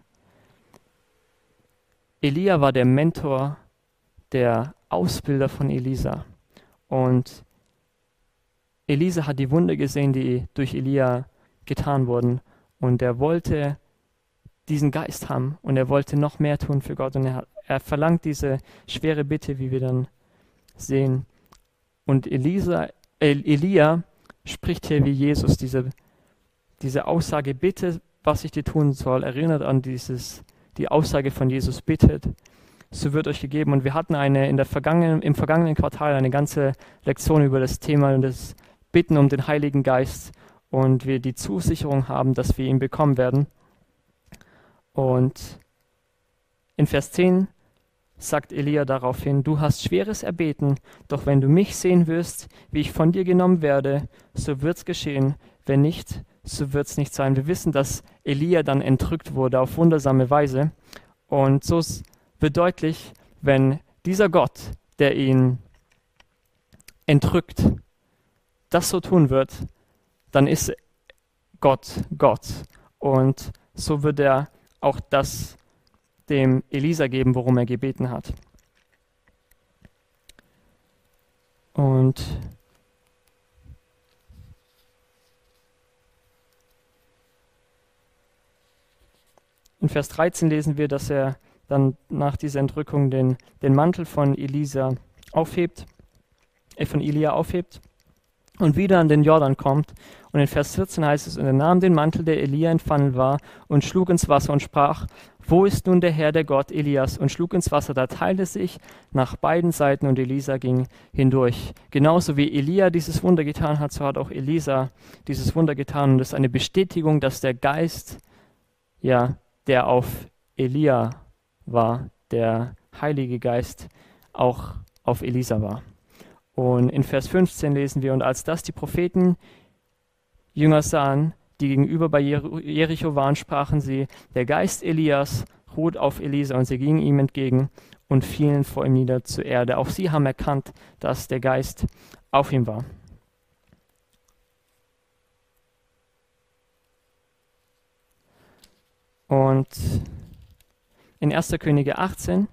Elia war der Mentor, der Ausbilder von Elisa. Und Elisa hat die Wunder gesehen, die durch Elia getan wurden. Und er wollte diesen Geist haben und er wollte noch mehr tun für Gott. Und er, er verlangt diese schwere Bitte, wie wir dann sehen. Und Elisa, äh, Elia spricht hier wie Jesus, diese, diese Aussage, bitte, was ich dir tun soll, erinnert an dieses, die Aussage von Jesus, bittet, so wird euch gegeben. Und wir hatten eine in der vergangenen, im vergangenen Quartal eine ganze Lektion über das Thema des Bitten um den Heiligen Geist und wir die Zusicherung haben, dass wir ihn bekommen werden. Und in Vers zehn sagt Elia daraufhin, du hast Schweres erbeten, doch wenn du mich sehen wirst, wie ich von dir genommen werde, so wird's geschehen, wenn nicht, so wird's nicht sein. Wir wissen, dass Elia dann entrückt wurde auf wundersame Weise und so wird deutlich, wenn dieser Gott, der ihn entrückt, das so tun wird, dann ist Gott Gott. Und so wird er auch das dem Elisa geben, worum er gebeten hat. Und in Vers dreizehn lesen wir, dass er dann nach dieser Entrückung den, den Mantel von Elisa aufhebt, äh, von Elia aufhebt und wieder an den Jordan kommt. Und in Vers vierzehn heißt es, und er nahm den Mantel, der Elia entfallen war, und schlug ins Wasser und sprach, wo ist nun der Herr, der Gott Elias? Und schlug ins Wasser, da teilte sich nach beiden Seiten und Elisa ging hindurch. Genauso wie Elia dieses Wunder getan hat, so hat auch Elisa dieses Wunder getan. Und das ist eine Bestätigung, dass der Geist, ja, der auf Elia war, der Heilige Geist, auch auf Elisa war. Und in Vers fünfzehn lesen wir, und als das die Propheten Jünger sahen, die gegenüber bei Jericho waren, sprachen sie, der Geist Elias ruht auf Elisa, und sie gingen ihm entgegen und fielen vor ihm nieder zur Erde. Auch sie haben erkannt, dass der Geist auf ihm war. Und in erster Könige achtzehn,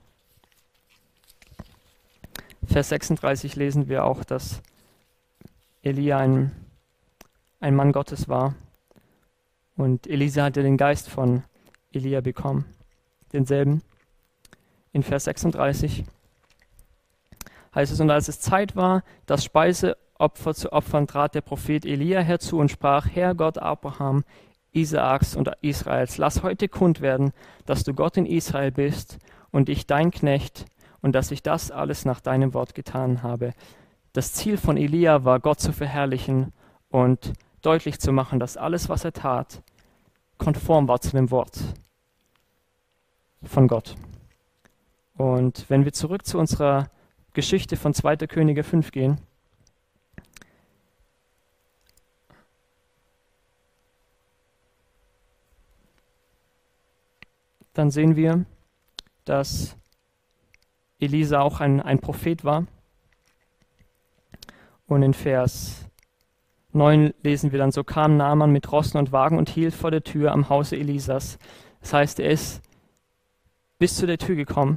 Vers sechsunddreißig lesen wir auch, dass Elia ein, ein Mann Gottes war. Und Elisa hatte den Geist von Elia bekommen, denselben. In Vers sechsunddreißig heißt es, und als es Zeit war, das Speiseopfer zu opfern, trat der Prophet Elia herzu und sprach, Herr Gott Abraham, Isaaks und Israels, lass heute kund werden, dass du Gott in Israel bist und ich dein Knecht und dass ich das alles nach deinem Wort getan habe. Das Ziel von Elia war, Gott zu verherrlichen und deutlich zu machen, dass alles, was er tat, konform war zu dem Wort von Gott. Und wenn wir zurück zu unserer Geschichte von zweiter Könige fünf gehen, dann sehen wir, dass Elisa auch ein, ein Prophet war. Und in Vers neun lesen wir dann, so kam Naaman mit Rossen und Wagen und hielt vor der Tür am Hause Elisas. Das heißt, er ist bis zu der Tür gekommen.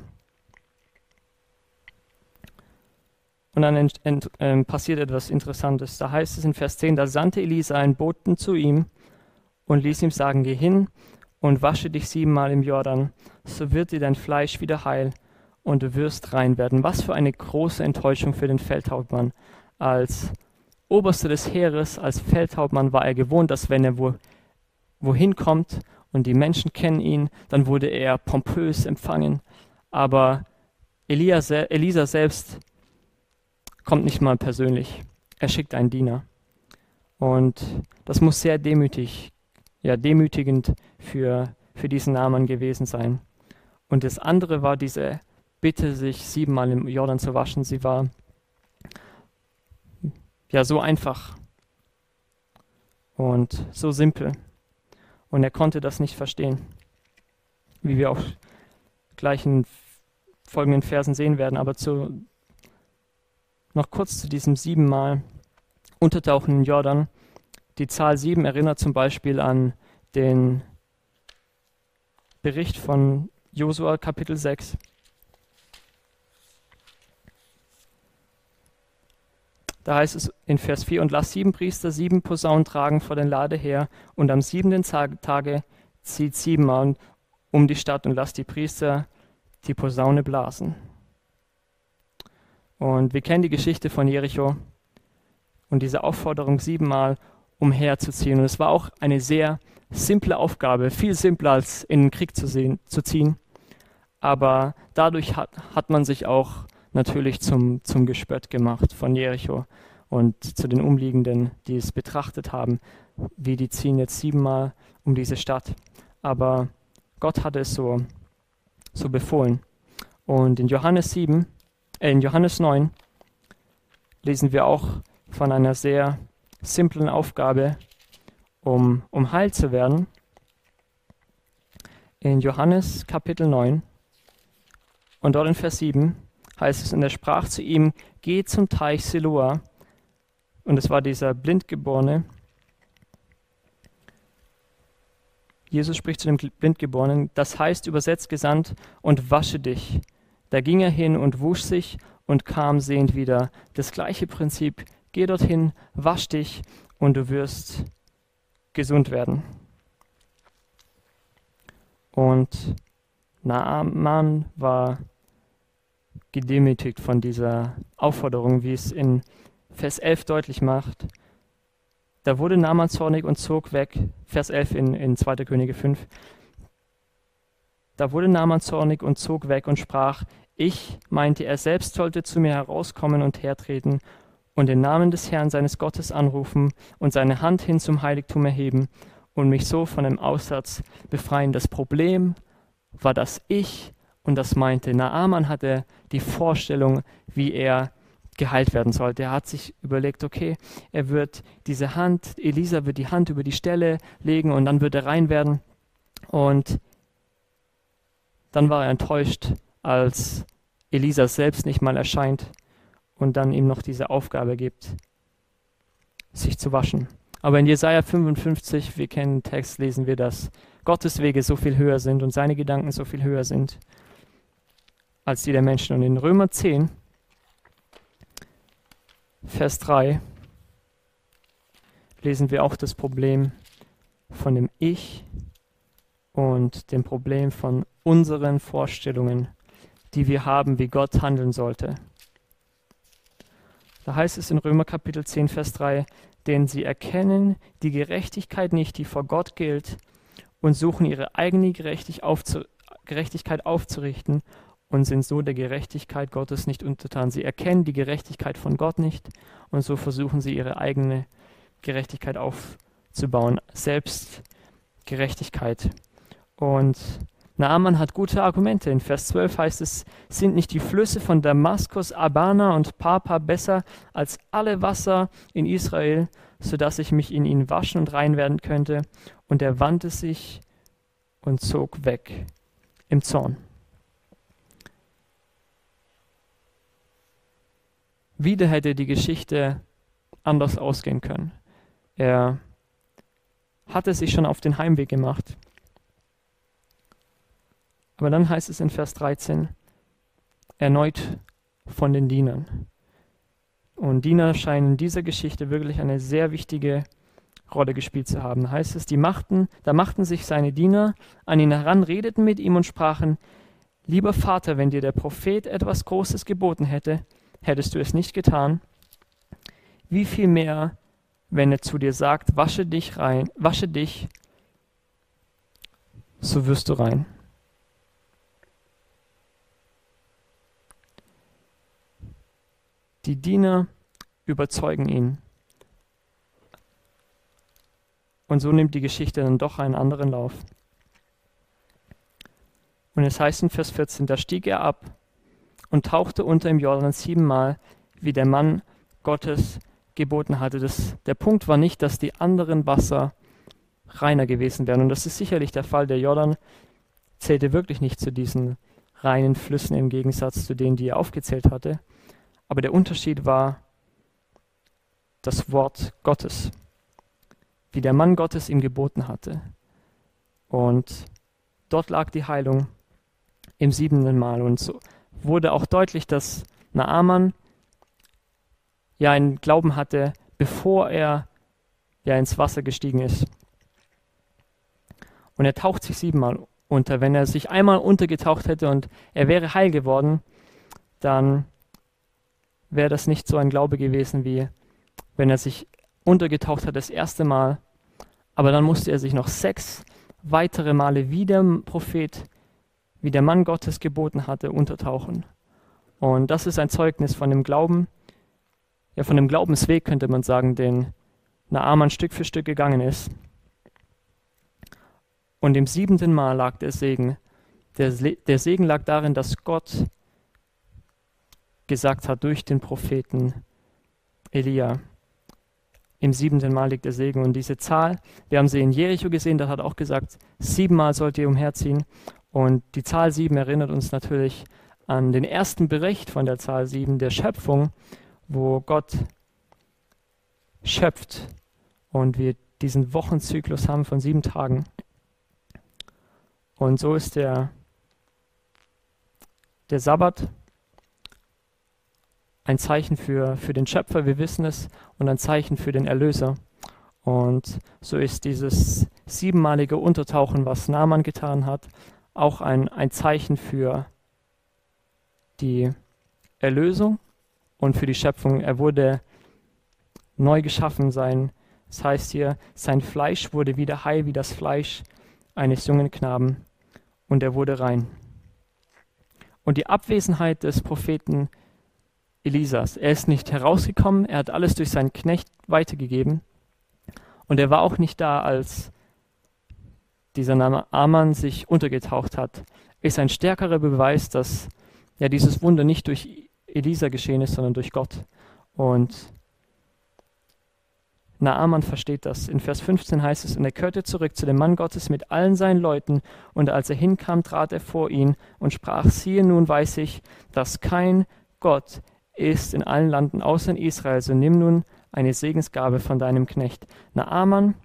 Und dann ent, ent, äh, passiert etwas Interessantes. Da heißt es in Vers zehn, da sandte Elisa einen Boten zu ihm und ließ ihm sagen, geh hin und wasche dich siebenmal im Jordan, so wird dir dein Fleisch wieder heil und du wirst rein werden. Was für eine große Enttäuschung für den Feldhauptmann. Als Oberster des Heeres, als Feldhauptmann war er gewohnt, dass wenn er wo, wohin kommt und die Menschen kennen ihn, dann wurde er pompös empfangen. Aber Elia, Elisa selbst kommt nicht mal persönlich. Er schickt einen Diener. Und das muss sehr demütig, ja demütigend für, für diesen Naaman gewesen sein. Und das andere war diese Bitte, sich siebenmal im Jordan zu waschen. Sie war ja so einfach und so simpel. Und er konnte das nicht verstehen, wie wir auch gleich in folgenden Versen sehen werden. Aber zu, noch kurz zu diesem siebenmal Untertauchen in Jordan. Die Zahl sieben erinnert zum Beispiel an den Bericht von Josua Kapitel sechs. Da heißt es in Vers vier, und lass sieben Priester sieben Posaunen tragen vor den Lade her, und am siebenten Tage zieht siebenmal um die Stadt und lass die Priester die Posaune blasen. Und wir kennen die Geschichte von Jericho und diese Aufforderung, siebenmal umherzuziehen. Und es war auch eine sehr simple Aufgabe, viel simpler als in den Krieg zu, sehen, zu ziehen. Aber dadurch hat, hat man sich auch natürlich zum, zum Gespött gemacht von Jericho und zu den Umliegenden, die es betrachtet haben, wie die ziehen jetzt siebenmal um diese Stadt. Aber Gott hatte es so, so befohlen. Und in Johannes sieben, äh in Johannes neun lesen wir auch von einer sehr simplen Aufgabe, um, um heil zu werden. In Johannes Kapitel neun und dort in Vers sieben heißt es, und er sprach zu ihm, geh zum Teich Siloa. Und es war dieser Blindgeborene. Jesus spricht zu dem Blindgeborenen, das heißt übersetzt gesandt, und wasche dich. Da ging er hin und wusch sich und kam sehend wieder. Das gleiche Prinzip, geh dorthin, wasch dich und du wirst gesund werden. Und Naaman war gedemütigt von dieser Aufforderung, wie es in Vers elf deutlich macht. Da wurde Naaman zornig und zog weg, Vers elf in, in zweiter Könige fünf. Da wurde Naaman zornig und zog weg und sprach, ich meinte, er selbst sollte zu mir herauskommen und hertreten und den Namen des Herrn seines Gottes anrufen und seine Hand hin zum Heiligtum erheben und mich so von dem Aussatz befreien. Das Problem war das Ich und das meinte. Naaman hatte die Vorstellung, wie er geheilt werden sollte. Er hat sich überlegt, okay, er wird diese Hand, Elisa wird die Hand über die Stelle legen und dann wird er rein werden. Und dann war er enttäuscht, als Elisa selbst nicht mal erscheint und dann ihm noch diese Aufgabe gibt, sich zu waschen. Aber in Jesaja fünfundfünfzig, wir kennen den Text, lesen wir, dass Gottes Wege so viel höher sind und seine Gedanken so viel höher sind als die der Menschen. Und in Römer zehn, Vers drei, lesen wir auch das Problem von dem Ich und dem Problem von unseren Vorstellungen, die wir haben, wie Gott handeln sollte. Da heißt es in Römer Kapitel zehn, Vers drei, denn sie erkennen die Gerechtigkeit nicht, die vor Gott gilt, und suchen ihre eigene Gerechtigkeit aufzurichten und sind so der Gerechtigkeit Gottes nicht untertan. Sie erkennen die Gerechtigkeit von Gott nicht und so versuchen sie ihre eigene Gerechtigkeit aufzubauen, Selbstgerechtigkeit. Und Naaman hat gute Argumente. In Vers zwölf heißt es, sind nicht die Flüsse von Damaskus, Abana und Papa besser als alle Wasser in Israel, sodass ich mich in ihnen waschen und rein werden könnte? Und er wandte sich und zog weg im Zorn. Wieder hätte die Geschichte anders ausgehen können. Er hatte sich schon auf den Heimweg gemacht. Aber dann heißt es in Vers dreizehn, erneut von den Dienern. Und Diener scheinen in dieser Geschichte wirklich eine sehr wichtige Rolle gespielt zu haben. Heißt es, die machten, da machten sich seine Diener an ihn heran, redeten mit ihm und sprachen, lieber Vater, wenn dir der Prophet etwas Großes geboten hätte, hättest du es nicht getan. Wie viel mehr, wenn er zu dir sagt, wasche dich rein, wasche dich so wirst du rein. Die Diener überzeugen ihn. Und so nimmt die Geschichte dann doch einen anderen Lauf. Und es heißt in Vers vierzehn, da stieg er ab und tauchte unter im Jordan siebenmal, wie der Mann Gottes geboten hatte. Das, der Punkt war nicht, dass die anderen Wasser reiner gewesen wären. Und das ist sicherlich der Fall. Der Jordan zählte wirklich nicht zu diesen reinen Flüssen im Gegensatz zu denen, die er aufgezählt hatte. Aber der Unterschied war das Wort Gottes, wie der Mann Gottes ihm geboten hatte. Und dort lag die Heilung im siebenten Mal. Und so wurde auch deutlich, dass Naaman ja einen Glauben hatte, bevor er ja ins Wasser gestiegen ist. Und er taucht sich siebenmal unter. Wenn er sich einmal untergetaucht hätte und er wäre heil geworden, dann wäre das nicht so ein Glaube gewesen, wie wenn er sich untergetaucht hat das erste Mal. Aber dann musste er sich noch sechs weitere Male wie der Prophet, wie der Mann Gottes geboten hatte, untertauchen. Und das ist ein Zeugnis von dem Glauben, ja von dem Glaubensweg, könnte man sagen, den Naaman Stück für Stück gegangen ist. Und im siebenten Mal lag der Segen. Der, der Segen lag darin, dass Gott gesagt hat durch den Propheten Elia. Im siebenten Mal liegt der Segen. Und diese Zahl, wir haben sie in Jericho gesehen, da hat auch gesagt, siebenmal sollt ihr umherziehen. Und die Zahl sieben erinnert uns natürlich an den ersten Bericht von der Zahl sieben, der Schöpfung, wo Gott schöpft und wir diesen Wochenzyklus haben von sieben Tagen. Und so ist der, der Sabbat ein Zeichen für, für den Schöpfer, wir wissen es, und ein Zeichen für den Erlöser. Und so ist dieses siebenmalige Untertauchen, was Naaman getan hat, auch ein, ein Zeichen für die Erlösung und für die Schöpfung. Er wurde neu geschaffen, sein, das heißt hier, sein Fleisch wurde wieder heil wie das Fleisch eines jungen Knaben und er wurde rein. Und die Abwesenheit des Propheten Elisas, er ist nicht herausgekommen, er hat alles durch seinen Knecht weitergegeben und er war auch nicht da, als dieser Naaman sich untergetaucht hat. Ist ein stärkerer Beweis, dass ja dieses Wunder nicht durch Elisa geschehen ist, sondern durch Gott. Und Naaman versteht das. In Vers fünfzehn heißt es, und er kehrte zurück zu dem Mann Gottes mit allen seinen Leuten, und als er hinkam, trat er vor ihn und sprach, siehe, nun weiß ich, dass kein Gott ist in allen Landen außer in Israel, so nimm nun eine Segensgabe von deinem Knecht. Naaman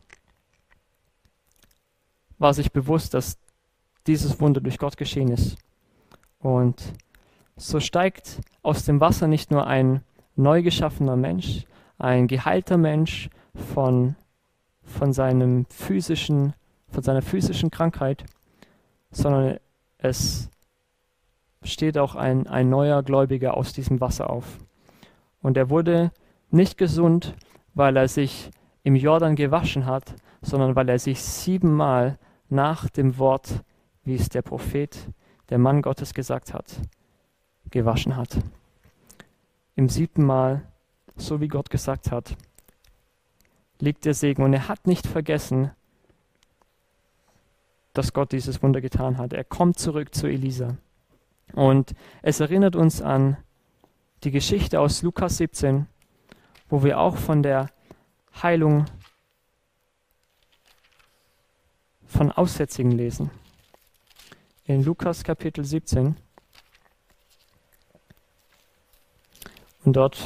war sich bewusst, dass dieses Wunder durch Gott geschehen ist. Und so steigt aus dem Wasser nicht nur ein neu geschaffener Mensch, ein geheilter Mensch von, von, seinem physischen, von seiner physischen Krankheit, sondern es steht auch ein, ein neuer Gläubiger aus diesem Wasser auf. Und er wurde nicht gesund, weil er sich im Jordan gewaschen hat, sondern weil er sich siebenmal nach dem Wort, wie es der Prophet, der Mann Gottes gesagt hat, gewaschen hat. Im siebten Mal, so wie Gott gesagt hat, liegt der Segen. Und er hat nicht vergessen, dass Gott dieses Wunder getan hat. Er kommt zurück zu Elisa. Und es erinnert uns an die Geschichte aus Lukas siebzehn, wo wir auch von der Heilung von Aussätzigen lesen. In Lukas Kapitel siebzehn. Und dort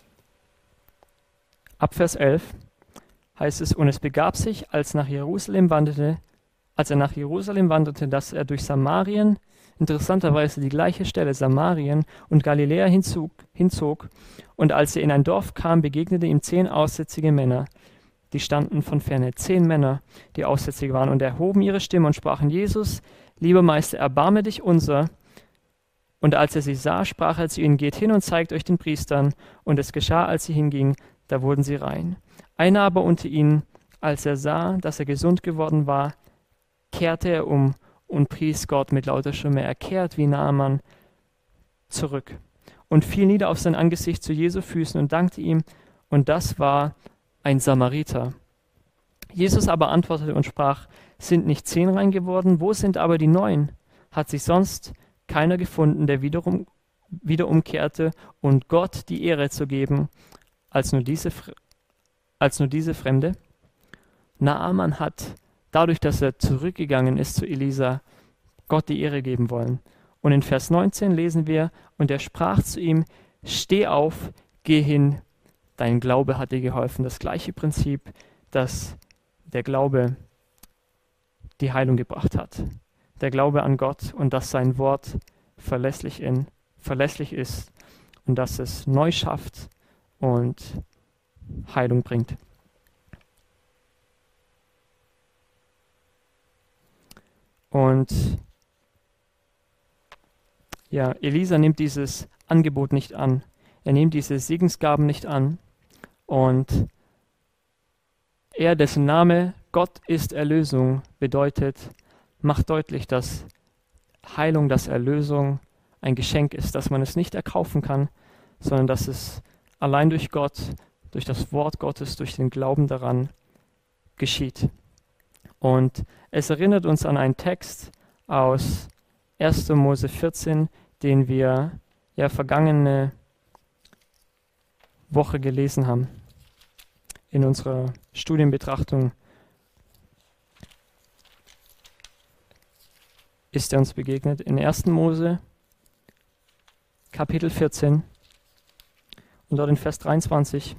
ab Vers elf heißt es, und es begab sich, als nach Jerusalem wanderte, als er nach Jerusalem wanderte, dass er durch Samarien, interessanterweise die gleiche Stelle, Samarien und Galiläa hinzog, hinzog, und als er in ein Dorf kam, begegnete ihm zehn aussätzige Männer, die standen von ferne, zehn Männer, die aussätzig waren, und erhoben ihre Stimme und sprachen, Jesus, lieber Meister, erbarme dich unser. Und als er sie sah, sprach er zu ihnen, geht hin und zeigt euch den Priestern. Und es geschah, als sie hingingen, da wurden sie rein. Einer aber unter ihnen, als er sah, dass er gesund geworden war, kehrte er um und pries Gott mit lauter Stimme. Er kehrt wie Naaman zurück und fiel nieder auf sein Angesicht zu Jesu Füßen und dankte ihm. Und das war ein Samariter. Jesus aber antwortete und sprach, sind nicht zehn rein geworden? Wo sind aber die neun? Hat sich sonst keiner gefunden, der wiederum, wieder umkehrte und Gott die Ehre zu geben, als nur diese, als nur diese Fremde? Naaman hat dadurch, dass er zurückgegangen ist zu Elisa, Gott die Ehre geben wollen. Und in Vers neunzehn lesen wir, und er sprach zu ihm, steh auf, geh hin, dein Glaube hat dir geholfen. Das gleiche Prinzip, das der Glaube die Heilung gebracht hat. Der Glaube an Gott und dass sein Wort verlässlich, in, verlässlich ist und dass es neu schafft und Heilung bringt. Und ja, Elisa nimmt dieses Angebot nicht an. Er nimmt diese Segensgaben nicht an. Und er, dessen Name Gott ist Erlösung bedeutet, macht deutlich, dass Heilung, dass Erlösung ein Geschenk ist, dass man es nicht erkaufen kann, sondern dass es allein durch Gott, durch das Wort Gottes, durch den Glauben daran geschieht. Und es erinnert uns an einen Text aus erster Mose vierzehn, den wir ja vergangene Woche gelesen haben in unserer Studienbetrachtung. Ist er uns begegnet in erster Mose Kapitel vierzehn und dort in Vers dreiundzwanzig.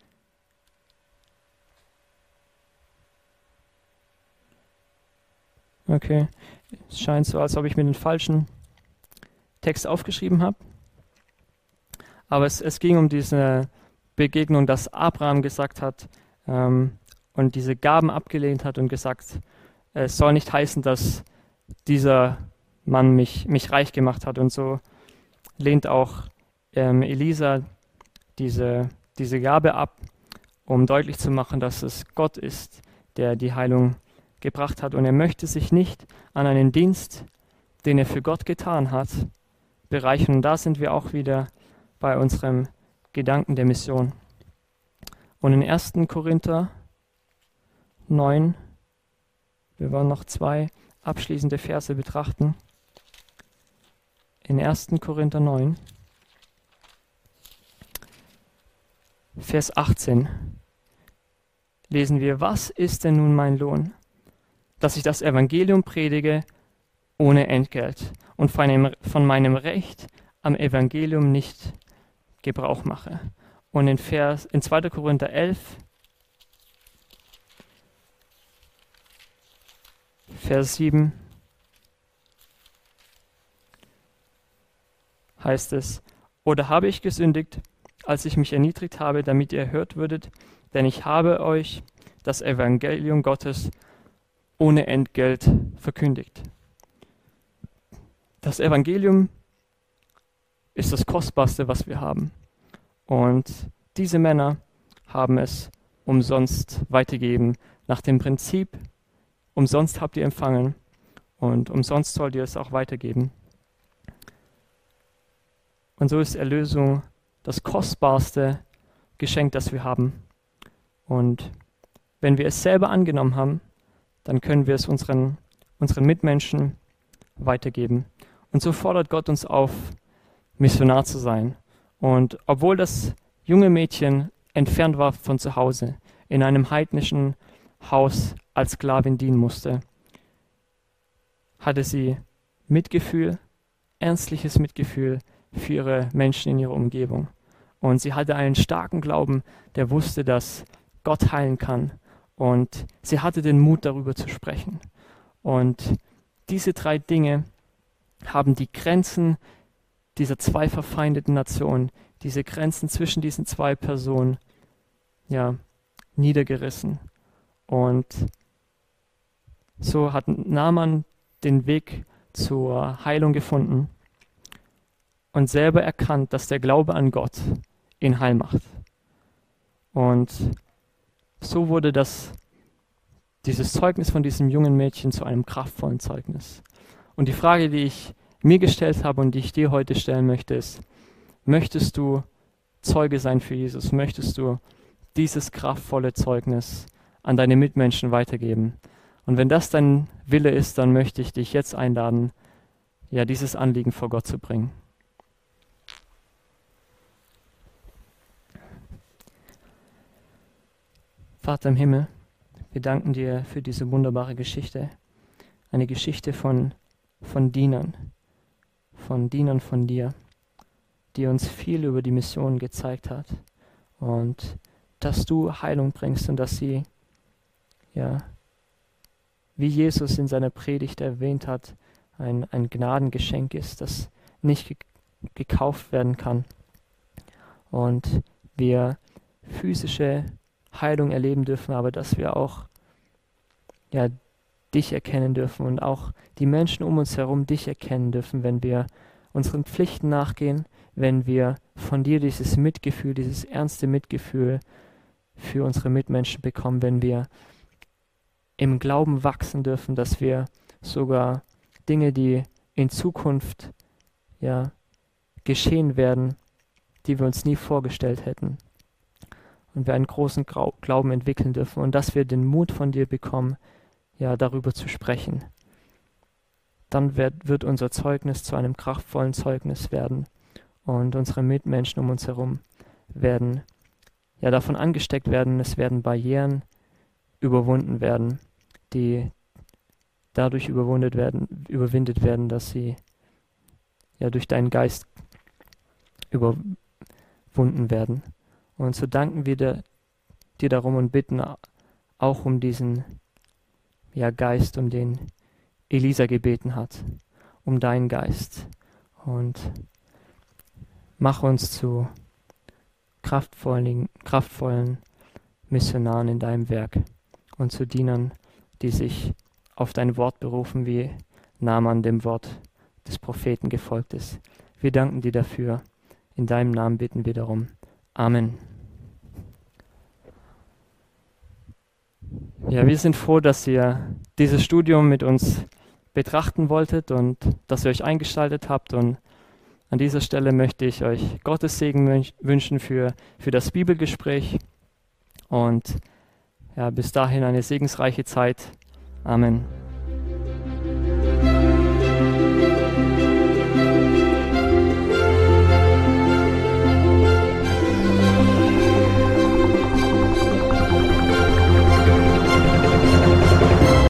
Okay, es scheint so, als ob ich mir den falschen Text aufgeschrieben habe. Aber es, es ging um diese Begegnung, dass Abraham gesagt hat ähm, und diese Gaben abgelehnt hat und gesagt, es soll nicht heißen, dass dieser Mann mich, mich reich gemacht hat. Und so lehnt auch ähm, Elisa diese, diese Gabe ab, um deutlich zu machen, dass es Gott ist, der die Heilung gebracht hat. Und er möchte sich nicht an einen Dienst, den er für Gott getan hat, bereichern. Und da sind wir auch wieder bei unserem Gedanken der Mission. Und in erster Korinther neun, wir wollen noch zwei abschließende Verse betrachten. In erster Korinther neun, Vers achtzehn, lesen wir, was ist denn nun mein Lohn? Dass ich das Evangelium predige ohne Entgelt und von meinem, von meinem Recht am Evangelium nicht Gebrauch mache. Und in, Vers, in zweiter Korinther elf, Vers sieben, heißt es, oder habe ich gesündigt, als ich mich erniedrigt habe, damit ihr erhört würdet, denn ich habe euch das Evangelium Gottes ohne Entgelt verkündigt. Das Evangelium ist das Kostbarste, was wir haben. Und diese Männer haben es umsonst weitergegeben, nach dem Prinzip, umsonst habt ihr empfangen und umsonst sollt ihr es auch weitergeben. Und so ist Erlösung das kostbarste Geschenk, das wir haben. Und wenn wir es selber angenommen haben, dann können wir es unseren, unseren Mitmenschen weitergeben. Und so fordert Gott uns auf, Missionar zu sein. Und obwohl das junge Mädchen entfernt war von zu Hause, in einem heidnischen Haus als Sklavin dienen musste, hatte sie Mitgefühl, ernstliches Mitgefühl für ihre Menschen in ihrer Umgebung. Und sie hatte einen starken Glauben, der wusste, dass Gott heilen kann. Und sie hatte den Mut, darüber zu sprechen. Und diese drei Dinge haben die Grenzen dieser zwei verfeindeten Nationen, diese Grenzen zwischen diesen zwei Personen, ja, niedergerissen. Und so hat Naaman den Weg zur Heilung gefunden und selber erkannt, dass der Glaube an Gott ihn heil macht. Und so wurde das, dieses Zeugnis von diesem jungen Mädchen zu einem kraftvollen Zeugnis. Und die Frage, die ich mir gestellt habe und die ich dir heute stellen möchte, ist, möchtest du Zeuge sein für Jesus? Möchtest du dieses kraftvolle Zeugnis an deine Mitmenschen weitergeben? Und wenn das dein Wille ist, dann möchte ich dich jetzt einladen, ja, dieses Anliegen vor Gott zu bringen. Vater im Himmel, wir danken dir für diese wunderbare Geschichte. Eine Geschichte von, von Dienern, von Dienern von dir, die uns viel über die Mission gezeigt hat. Und dass du Heilung bringst und dass sie, ja, wie Jesus in seiner Predigt erwähnt hat, ein, ein Gnadengeschenk ist, das nicht ge- gekauft werden kann. Und wir physische Heilung erleben dürfen, aber dass wir auch, ja, dich erkennen dürfen und auch die Menschen um uns herum dich erkennen dürfen, wenn wir unseren Pflichten nachgehen, wenn wir von dir dieses Mitgefühl, dieses ernste Mitgefühl für unsere Mitmenschen bekommen, wenn wir im Glauben wachsen dürfen, dass wir sogar Dinge, die in Zukunft, ja, geschehen werden, die wir uns nie vorgestellt hätten. Und wir einen großen Glauben entwickeln dürfen und dass wir den Mut von dir bekommen, ja, darüber zu sprechen. Dann wird, wird unser Zeugnis zu einem kraftvollen Zeugnis werden und unsere Mitmenschen um uns herum werden, ja, davon angesteckt werden. Es werden Barrieren überwunden werden, die dadurch überwundet werden, überwindet werden, dass sie, ja, durch deinen Geist überwunden werden. Und so danken wir dir, dir darum und bitten auch um diesen, ja, Geist, um den Elisa gebeten hat, um deinen Geist. Und mach uns zu kraftvollen, kraftvollen Missionaren in deinem Werk und zu Dienern, die sich auf dein Wort berufen, wie Naaman dem Wort des Propheten gefolgt ist. Wir danken dir dafür. In deinem Namen bitten wir darum. Amen. Ja, wir sind froh, dass ihr dieses Studium mit uns betrachten wolltet und dass ihr euch eingeschaltet habt. Und an dieser Stelle möchte ich euch Gottes Segen wünschen für, für das Bibelgespräch. Und ja, bis dahin eine segensreiche Zeit. Amen.